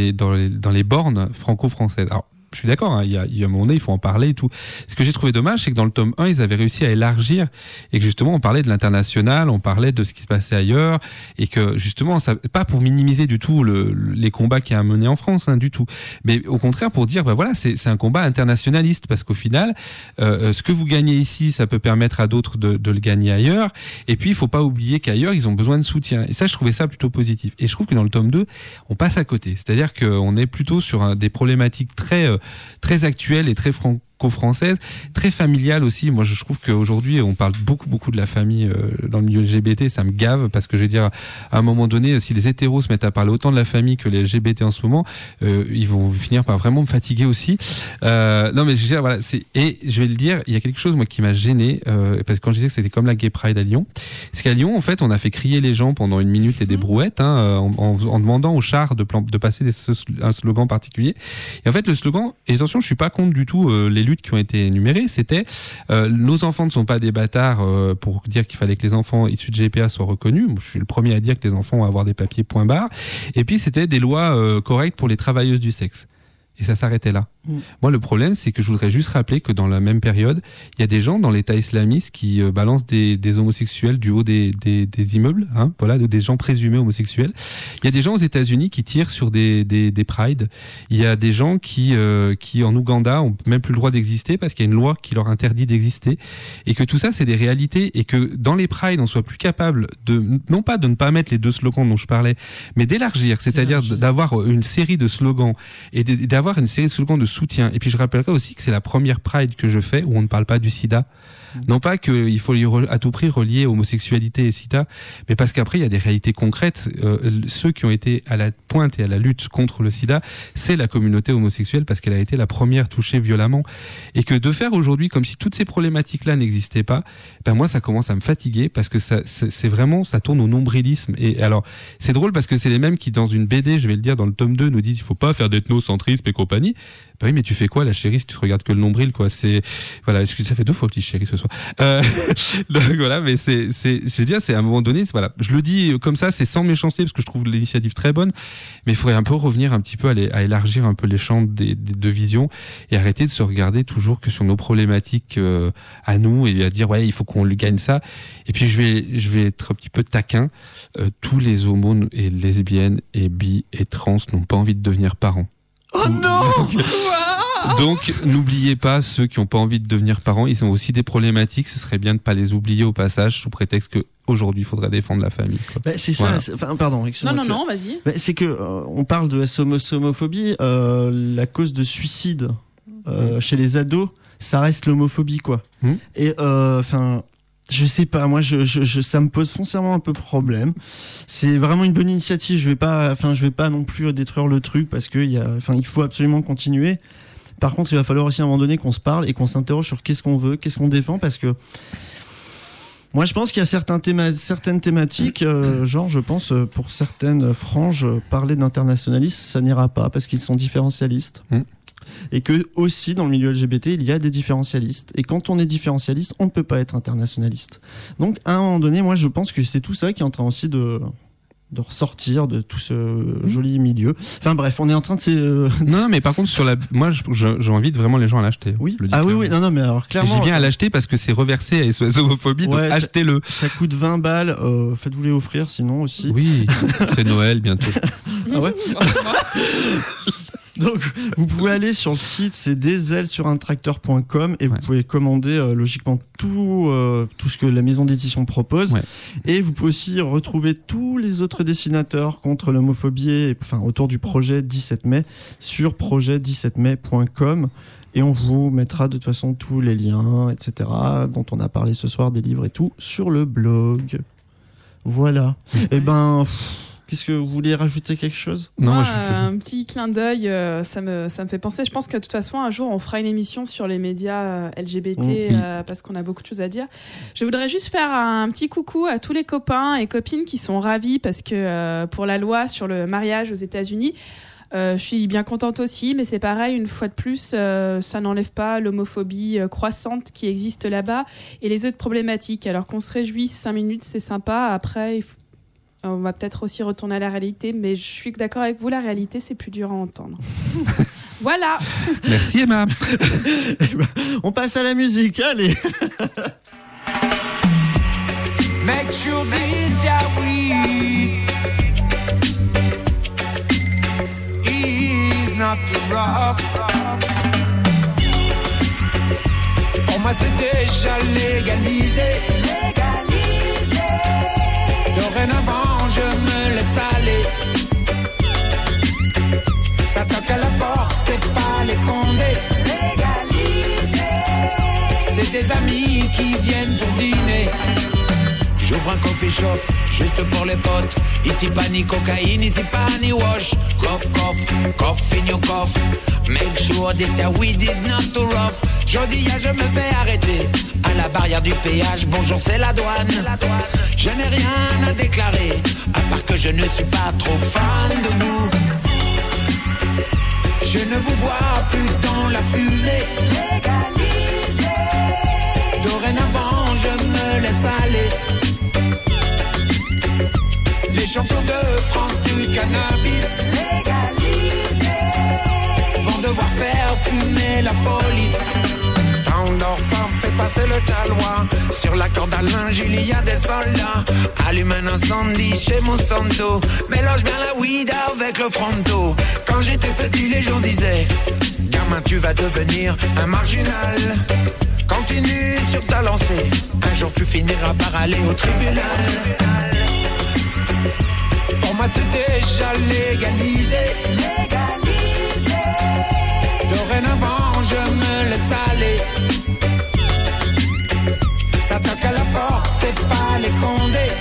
les bornes franco-françaises. Alors, je suis d'accord, hein, il y a un moment donné, il faut en parler et tout. Ce que j'ai trouvé dommage, c'est que dans le tome 1, ils avaient réussi à élargir et que justement, on parlait de l'international, on parlait de ce qui se passait ailleurs et que justement, ça, pas pour minimiser du tout les combats qu'il y a à mener en France, hein, du tout. Mais au contraire, pour dire, bah voilà, c'est un combat internationaliste parce qu'au final, ce que vous gagnez ici, ça peut permettre à d'autres de le gagner ailleurs. Et puis, il faut pas oublier qu'ailleurs, ils ont besoin de soutien. Et ça, je trouvais ça plutôt positif. Et je trouve que dans le tome 2, on passe à côté. C'est-à-dire qu'on est plutôt sur des problématiques très actuelle et très franco-française, très familiale aussi. Moi, je trouve qu'aujourd'hui, on parle beaucoup de la famille dans le milieu LGBT. Ça me gave parce que je veux dire, à un moment donné, si les hétéros se mettent à parler autant de la famille que les LGBT en ce moment, ils vont finir par vraiment me fatiguer aussi. Non, mais je veux dire, voilà, et je vais le dire, il y a quelque chose, moi, qui m'a gêné, parce que quand je disais que c'était comme la Gay Pride à Lyon, c'est qu'à Lyon, en fait, on a fait crier les gens pendant 1 minute et des brouettes, hein, en demandant aux chars de passer un slogan particulier. Et en fait, le slogan, et attention, je suis pas contre du tout les luttes qui ont été énumérées, c'était nos enfants ne sont pas des bâtards, pour dire qu'il fallait que les enfants issus de GPA soient reconnus. Moi, je suis le premier à dire que les enfants vont avoir des papiers point barre. Et puis c'était des lois correctes pour les travailleuses du sexe. Et ça s'arrêtait là. Moi, le problème, c'est que je voudrais juste rappeler que dans la même période, il y a des gens dans l'État islamiste qui balancent des homosexuels du haut des immeubles, hein, voilà, des gens présumés homosexuels. Il y a des gens aux États-Unis qui tirent sur des prides. Il y a des gens qui en Ouganda ont même plus le droit d'exister parce qu'il y a une loi qui leur interdit d'exister. Et que tout ça, c'est des réalités. Et que dans les prides, on soit plus capable non pas de ne pas mettre les 2 slogans dont je parlais, mais d'élargir, c'est-à-dire d'avoir une série de slogans et d'avoir une série de slogans de soutien. Et puis je rappellerai aussi que c'est la première Pride que je fais où on ne parle pas du sida. Non pas qu'il faut à tout prix relier homosexualité et sida, mais parce qu'après il y a des réalités concrètes. Ceux qui ont été à la pointe et à la lutte contre le sida, c'est la communauté homosexuelle parce qu'elle a été la première touchée violemment. Et que de faire aujourd'hui comme si toutes ces problématiques-là n'existaient pas, ben moi ça commence à me fatiguer parce que c'est vraiment, ça tourne au nombrilisme. Et alors c'est drôle parce que c'est les mêmes qui dans une BD, je vais le dire dans le tome 2, nous disent il faut pas faire d'ethnocentrisme et compagnie. Bah oui, mais tu fais quoi, la chérie, si tu te regardes que le nombril, quoi. C'est, voilà, excusez, ça fait 2 fois que je dis chérie ce soir. Donc voilà, mais je veux dire, c'est à un moment donné, voilà. Je le dis comme ça, c'est sans méchanceté, parce que je trouve l'initiative très bonne, mais il faudrait un peu revenir un petit peu à élargir un peu les champs de vision et arrêter de se regarder toujours que sur nos problématiques, à nous, et à dire, ouais, il faut qu'on lui gagne ça. Et puis, je vais être un petit peu taquin. Tous les homos et lesbiennes et bi et trans n'ont pas envie de devenir parents. Oh non! Donc, n'oubliez pas ceux qui n'ont pas envie de devenir parents. Ils ont aussi des problématiques. Ce serait bien de ne pas les oublier au passage, sous prétexte qu'aujourd'hui, il faudrait défendre la famille, quoi. Bah, c'est ça. Voilà. Enfin, pardon. Non, vas-y. Bah, c'est que on parle de homophobie. La cause de suicide chez les ados, ça reste l'homophobie, quoi. Et enfin. Je sais pas, moi, ça me pose foncièrement un peu problème. C'est vraiment une bonne initiative. Je vais pas non plus détruire le truc parce que il faut absolument continuer. Par contre, il va falloir aussi à un moment donné qu'on se parle et qu'on s'interroge sur qu'est-ce qu'on veut, qu'est-ce qu'on défend, parce que moi, je pense qu'il y a certaines thématiques, genre, je pense, pour certaines franges, parler d'internationalisme, ça n'ira pas parce qu'ils sont différentialistes. Et que aussi dans le milieu LGBT, il y a des différentialistes. Et quand on est différentialiste, on ne peut pas être internationaliste. Donc à un moment donné, moi je pense que c'est tout ça qui est en train aussi de ressortir de tout ce joli milieu. Enfin bref, on est en train de... Non, mais par contre, moi, j'invite vraiment les gens à l'acheter. Oui. Je le dis Ah oui, clairement. oui, non, mais alors clairement... J'y viens à l'acheter parce que c'est reversé à SOS Homophobie, donc Ouais, achetez-le. Ça coûte 20 balles, faites-vous les offrir sinon aussi. Oui, c'est Noël bientôt. Ah ouais. Donc, vous pouvez aller sur le site, c'est desaillesuruntracteur.com et vous pouvez commander logiquement tout ce que la maison d'édition propose. Ouais. Et vous pouvez aussi retrouver tous les autres dessinateurs contre l'homophobie, autour du projet 17 mai sur projet17mai.com. Et on vous mettra de toute façon tous les liens, etc., dont on a parlé ce soir, des livres et tout, sur le blog. Voilà. Et ben... Qu'est-ce que vous voulez rajouter quelque chose ? Non, Moi, moi, je fais- un petit clin d'œil, ça me fait penser. Je pense que de toute façon, un jour, on fera une émission sur les médias LGBT Oui. parce qu'on a beaucoup de choses à dire. Je voudrais juste faire un petit coucou à tous les copains et copines qui sont ravis parce que pour la loi sur le mariage aux États-Unis, je suis bien contente aussi, mais c'est pareil, une fois de plus, ça n'enlève pas l'homophobie croissante qui existe là-bas et les autres problématiques. Alors qu'on se réjouisse 5 minutes, c'est sympa. Après, on va peut-être aussi retourner à la réalité, mais je suis d'accord avec vous, la réalité, c'est plus dur à entendre. Voilà. Merci Emma. On passe à la musique, allez. Make sure this ya weed is not too rough. Pour moi c'est déjà légalisé. Dorénavant je me laisse aller. Ça toque à la porte, c'est pas les condés. C'est des amis qui viennent pour dîner. J'ouvre un coffee shop, juste pour les potes. Ici pas ni cocaïne, ici pas ni wash. Cough, cough, cough in your cough. Make sure this your weed is not too rough. Jodi, je me fais arrêter à la barrière du péage. Bonjour, c'est la douane. Je n'ai rien à déclarer, à part que je ne suis pas trop fan de vous. Je ne vous vois plus dans la fumée. Dorénavant, je me laisse aller. Les champions de France du cannabis vont devoir faire fumer la police. T'endors pas, fais passer le talois. Sur la corde à linge, il y a des soldats. Allume un incendie chez Monsanto. Mélange bien la weed avec le fronto. Quand j'étais petit, les gens disaient: gamin, tu vas devenir un marginal. Continue sur ta lancée. Un jour, tu finiras par aller au tribunal. Pour moi c'est déjà légalisé. Dorénavant je me laisse aller. Ça toque à la porte, c'est pas les condés.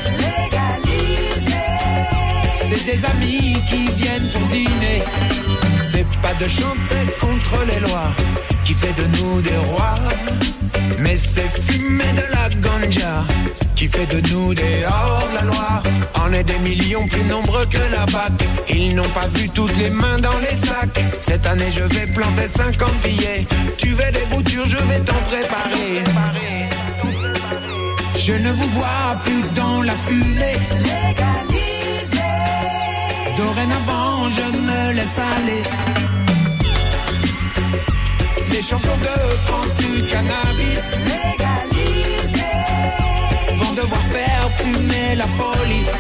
C'est des amis qui viennent pour dîner. C'est pas de chanter contre les lois qui fait de nous des rois, mais c'est fumer de la ganja qui fait de nous des hors-la-loi. On est des millions plus nombreux que la BAC. Ils n'ont pas vu toutes les mains dans les sacs. Cette année je vais planter 50 billets. Tu veux des boutures, je vais t'en préparer. Je ne vous vois plus dans la fumée. Dorénavant je me laisse aller. Les champions de France du cannabis vont devoir faire fumer la police.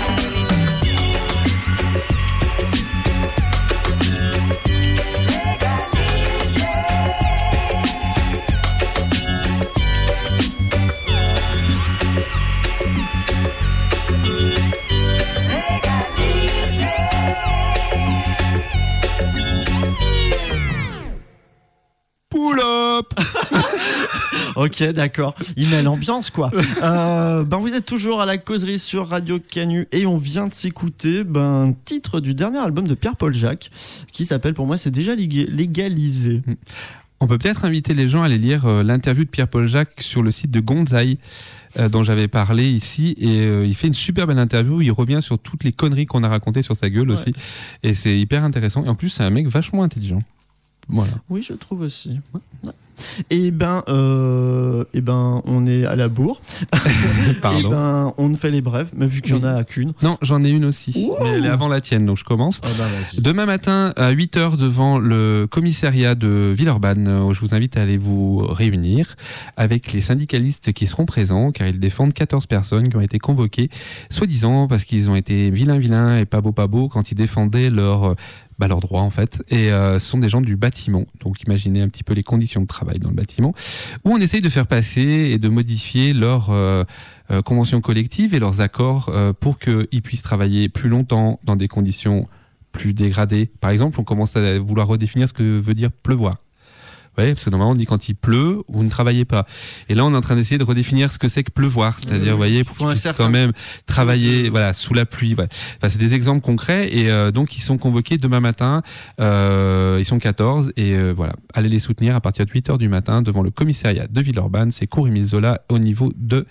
Pull up. Ok, d'accord. Il met l'ambiance, quoi. Vous êtes toujours à la causerie sur Radio Canu et on vient de s'écouter un titre du dernier album de Pierre-Paul Jacques qui s'appelle, pour moi, c'est déjà légalisé. On peut peut-être inviter les gens à aller lire l'interview de Pierre-Paul Jacques sur le site de Gonzaï, dont j'avais parlé ici, et il fait une super belle interview où il revient sur toutes les conneries qu'on a racontées sur sa gueule aussi, et c'est hyper intéressant, et en plus c'est un mec vachement intelligent. Voilà. Oui, je trouve aussi. Ouais. Et ben, on est à la bourre. Pardon. Et ben, on fait les brèves, mais vu qu'il y en a qu'une. Non, j'en ai une aussi. Ouh. Mais elle est avant la tienne, donc je commence. Ah ben, vas-y. Demain matin, à 8h, devant le commissariat de Villeurbanne, je vous invite à aller vous réunir avec les syndicalistes qui seront présents, car ils défendent 14 personnes qui ont été convoquées, soi-disant parce qu'ils ont été vilains et pas beaux quand ils défendaient leurs droits en fait. Et ce sont des gens du bâtiment, donc imaginez un petit peu les conditions de travail dans le bâtiment, où on essaye de faire passer et de modifier leurs conventions collectives et leurs accords pour qu'ils puissent travailler plus longtemps dans des conditions plus dégradées. Par exemple, on commence à vouloir redéfinir ce que veut dire pleuvoir. Ouais, parce que normalement on dit quand il pleut, vous ne travaillez pas. Et là on est en train d'essayer de redéfinir ce que c'est que pleuvoir, c'est-à-dire, vous voyez, pour qu'ils puissent quand même travailler, voilà, sous la pluie. Ouais. Enfin, c'est des exemples concrets et donc ils sont convoqués demain matin. Ils sont 14 et voilà, allez les soutenir à partir de 8h du matin devant le commissariat de Villeurbanne. C'est cours Émile Zola au niveau de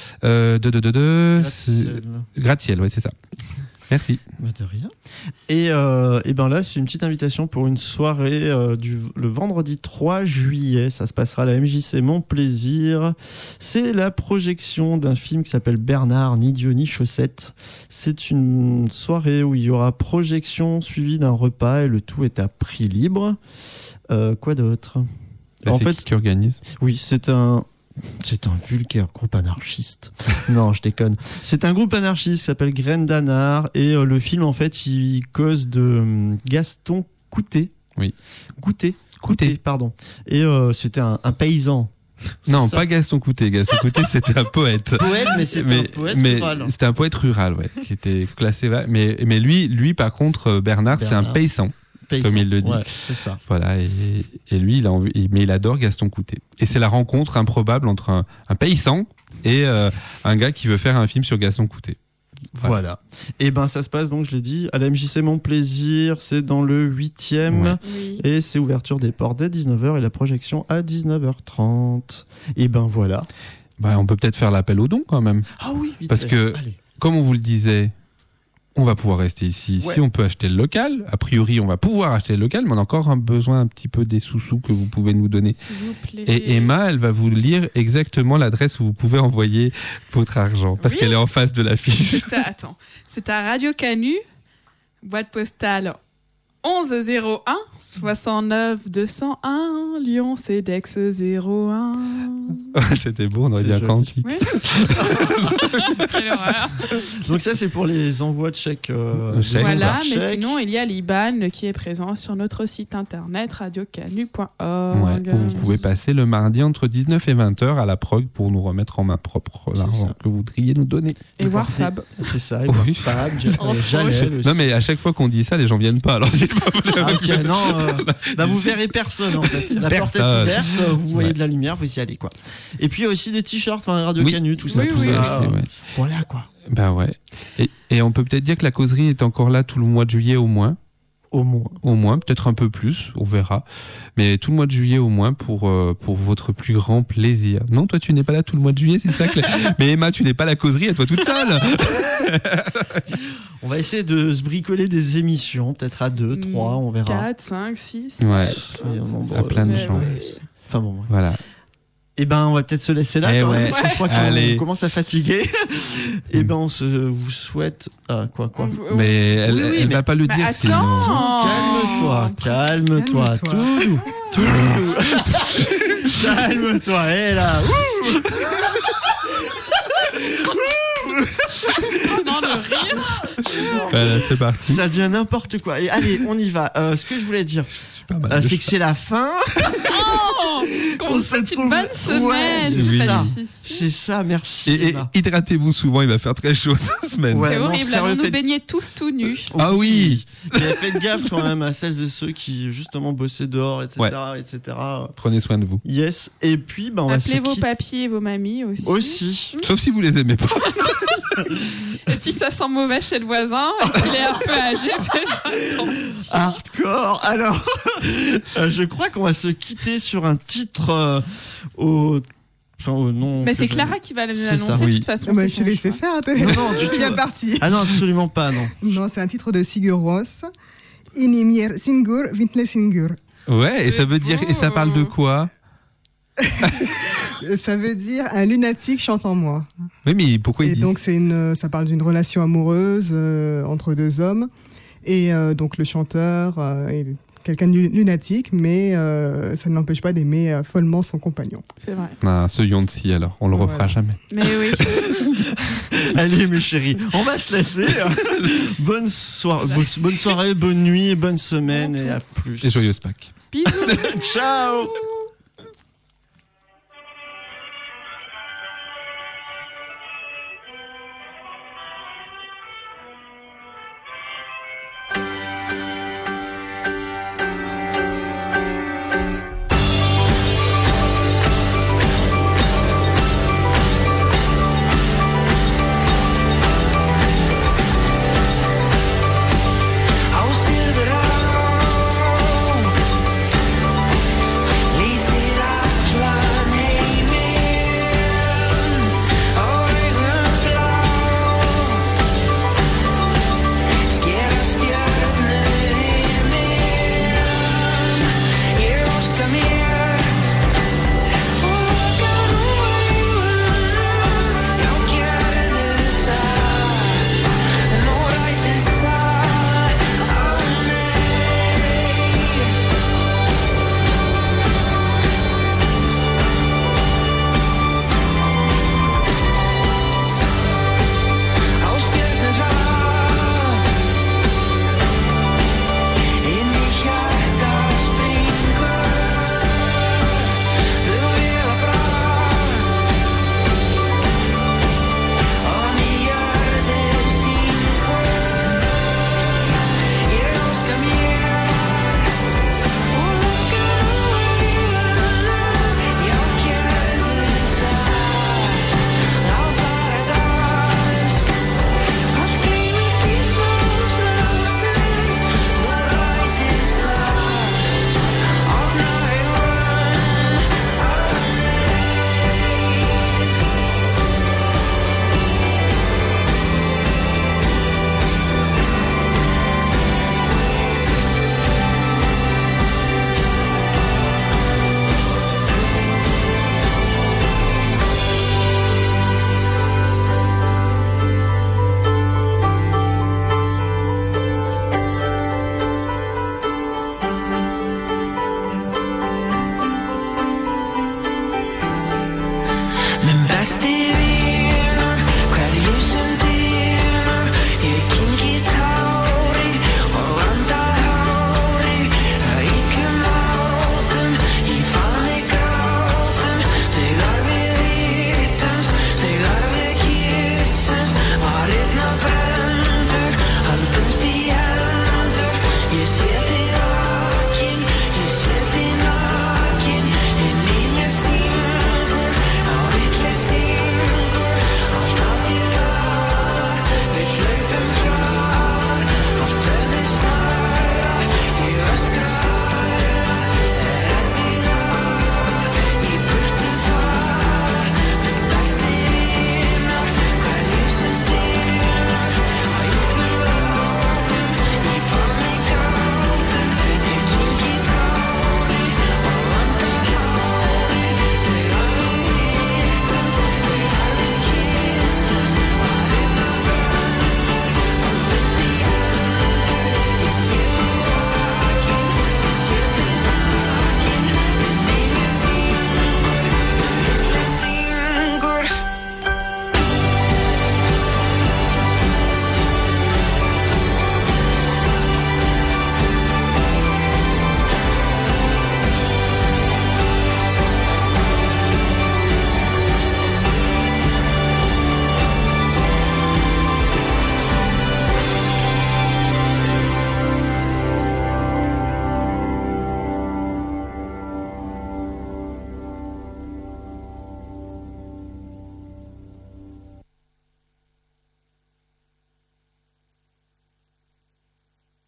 Gratte-Ciel, ouais, c'est ça. Merci. Bah de rien. Et ben là, c'est une petite invitation pour une soirée le vendredi 3 juillet. Ça se passera à la MJC Mon Plaisir. C'est la projection d'un film qui s'appelle Bernard, ni Dieu ni chaussette. C'est une soirée où il y aura projection suivie d'un repas et le tout est à prix libre. Quoi d'autre ? En fait, qui organise ? Oui, c'est un vulgaire groupe anarchiste. Non, je déconne. C'est un groupe anarchiste qui s'appelle Graines d'Anard et le film, en fait, il cause de Gaston Coutet. Oui. Coutet, pardon. Et c'était un paysan. Non, pas Gaston Coutet. Gaston Coutet, c'était un poète. Mais c'était un poète rural. C'était un poète rural, ouais, qui était classé. Mais lui, par contre, Bernard, c'est un paysan. Comme il le dit. Ouais, c'est ça. Voilà, et lui, mais il adore Gaston Coutet. Et c'est la rencontre improbable entre un paysan et un gars qui veut faire un film sur Gaston Coutet. Voilà. Et ben ça se passe donc, je l'ai dit, à la MJC Mon Plaisir, c'est dans le 8e. Ouais. Oui. Et c'est ouverture des portes dès 19h et la projection à 19h30. Et ben voilà. On peut peut-être faire l'appel aux dons quand même. Ah oui, vite parce fait. que, allez. Comme on vous le disait, on va pouvoir rester ici. Ouais. Si on peut acheter le local, a priori on va pouvoir acheter le local, mais on a encore besoin un petit peu des sous-sous que vous pouvez nous donner. S'il vous plaît. Et Emma, elle va vous lire exactement l'adresse où vous pouvez envoyer votre argent, parce qu'elle est en face de l'affiche. C'est à Radio Canu, boîte postale 1101 69 201 Lyon CEDEX 01. C'était beau, on aurait dit un 48. Oui. Quelle horreur. Donc ça, c'est pour les envois de chèques. Voilà, mais sinon, il y a l'IBAN qui est présent sur notre site internet radiocanu.org. Ouais, où vous pouvez passer le mardi entre 19 et 20h à la prog pour nous remettre en main propre l'argent que vous voudriez nous donner. Et voir Fab. C'est ça, et voir Fab, Janelle aussi. Non, mais à chaque fois qu'on dit ça, les gens viennent pas. Alors, ok, non, vous verrez personne en fait. La porte est ouverte, vous voyez de la lumière, vous y allez quoi. Et puis il y a aussi des t-shirts, Radio Canu, tout ça. Voilà quoi. Bah ouais. Et on peut peut-être dire que la causerie est encore là tout le mois de juillet au moins. Au moins, peut-être un peu plus, on verra. Mais tout le mois de juillet au moins pour votre plus grand plaisir. Non, toi tu n'es pas là tout le mois de juillet, c'est ça Mais Emma, tu n'es pas à la causerie à toi toute seule. On va essayer de se bricoler des émissions, peut-être à 2, 3, on verra. 4, 5, 6. Ouais, à plein de gens. Enfin bon, ouais. Voilà. Eh ben, on va peut-être se laisser là, parce que je crois qu'on commence à fatiguer. Eh ben, vous souhaite... quoi. Mais elle va pas le dire. Attends. Calme-toi. Tout doux. Calme-toi, hé là. Non, le rire. Voilà, c'est parti. Ça devient n'importe quoi. Et allez, on y va. Ce que je voulais dire, c'est que c'est la fin. On se fait une bonne semaine. C'est ça, merci. Et hydratez-vous souvent, il va faire très chaud cette semaine. C'est horrible, allons nous baigner tous tout nus. Ah oui. Mais faites gaffe quand même à celles et ceux qui justement bossaient dehors, etc. Prenez soin de vous. Yes. Et puis, on va appelez vos papiers et vos mamies aussi. Sauf si vous les aimez pas. Et si ça sent mauvais chez le voisin et qu'il est un peu âgé, faites attention. Hardcore. Alors, je crois qu'on va se quitter sur un titre au nom. Mais c'est Clara qui va l'annoncer de toute façon. Je te laissais faire. Non, du tout. Bien parti. Ah non, absolument pas, non. Non, c'est un titre de Sigur Rós. Inimir Singur, Vintle Singur. Ouais, et ça veut dire, et ça parle de quoi? Ça veut dire un lunatique chante en moi. Oui, mais pourquoi Et ils disent donc ça parle d'une relation amoureuse entre deux hommes. Et donc le chanteur est quelqu'un de lunatique, mais ça ne l'empêche pas d'aimer follement son compagnon. C'est vrai. Ah, ce Yonsi alors, on le refera Voilà. jamais. Mais oui. Allez mes chéris, on va se laisser. Bonne soirée, bonne nuit, bonne semaine et à plus. Et joyeuse Pâques. Bisous. Ciao. I'll sit around, lazy Même pas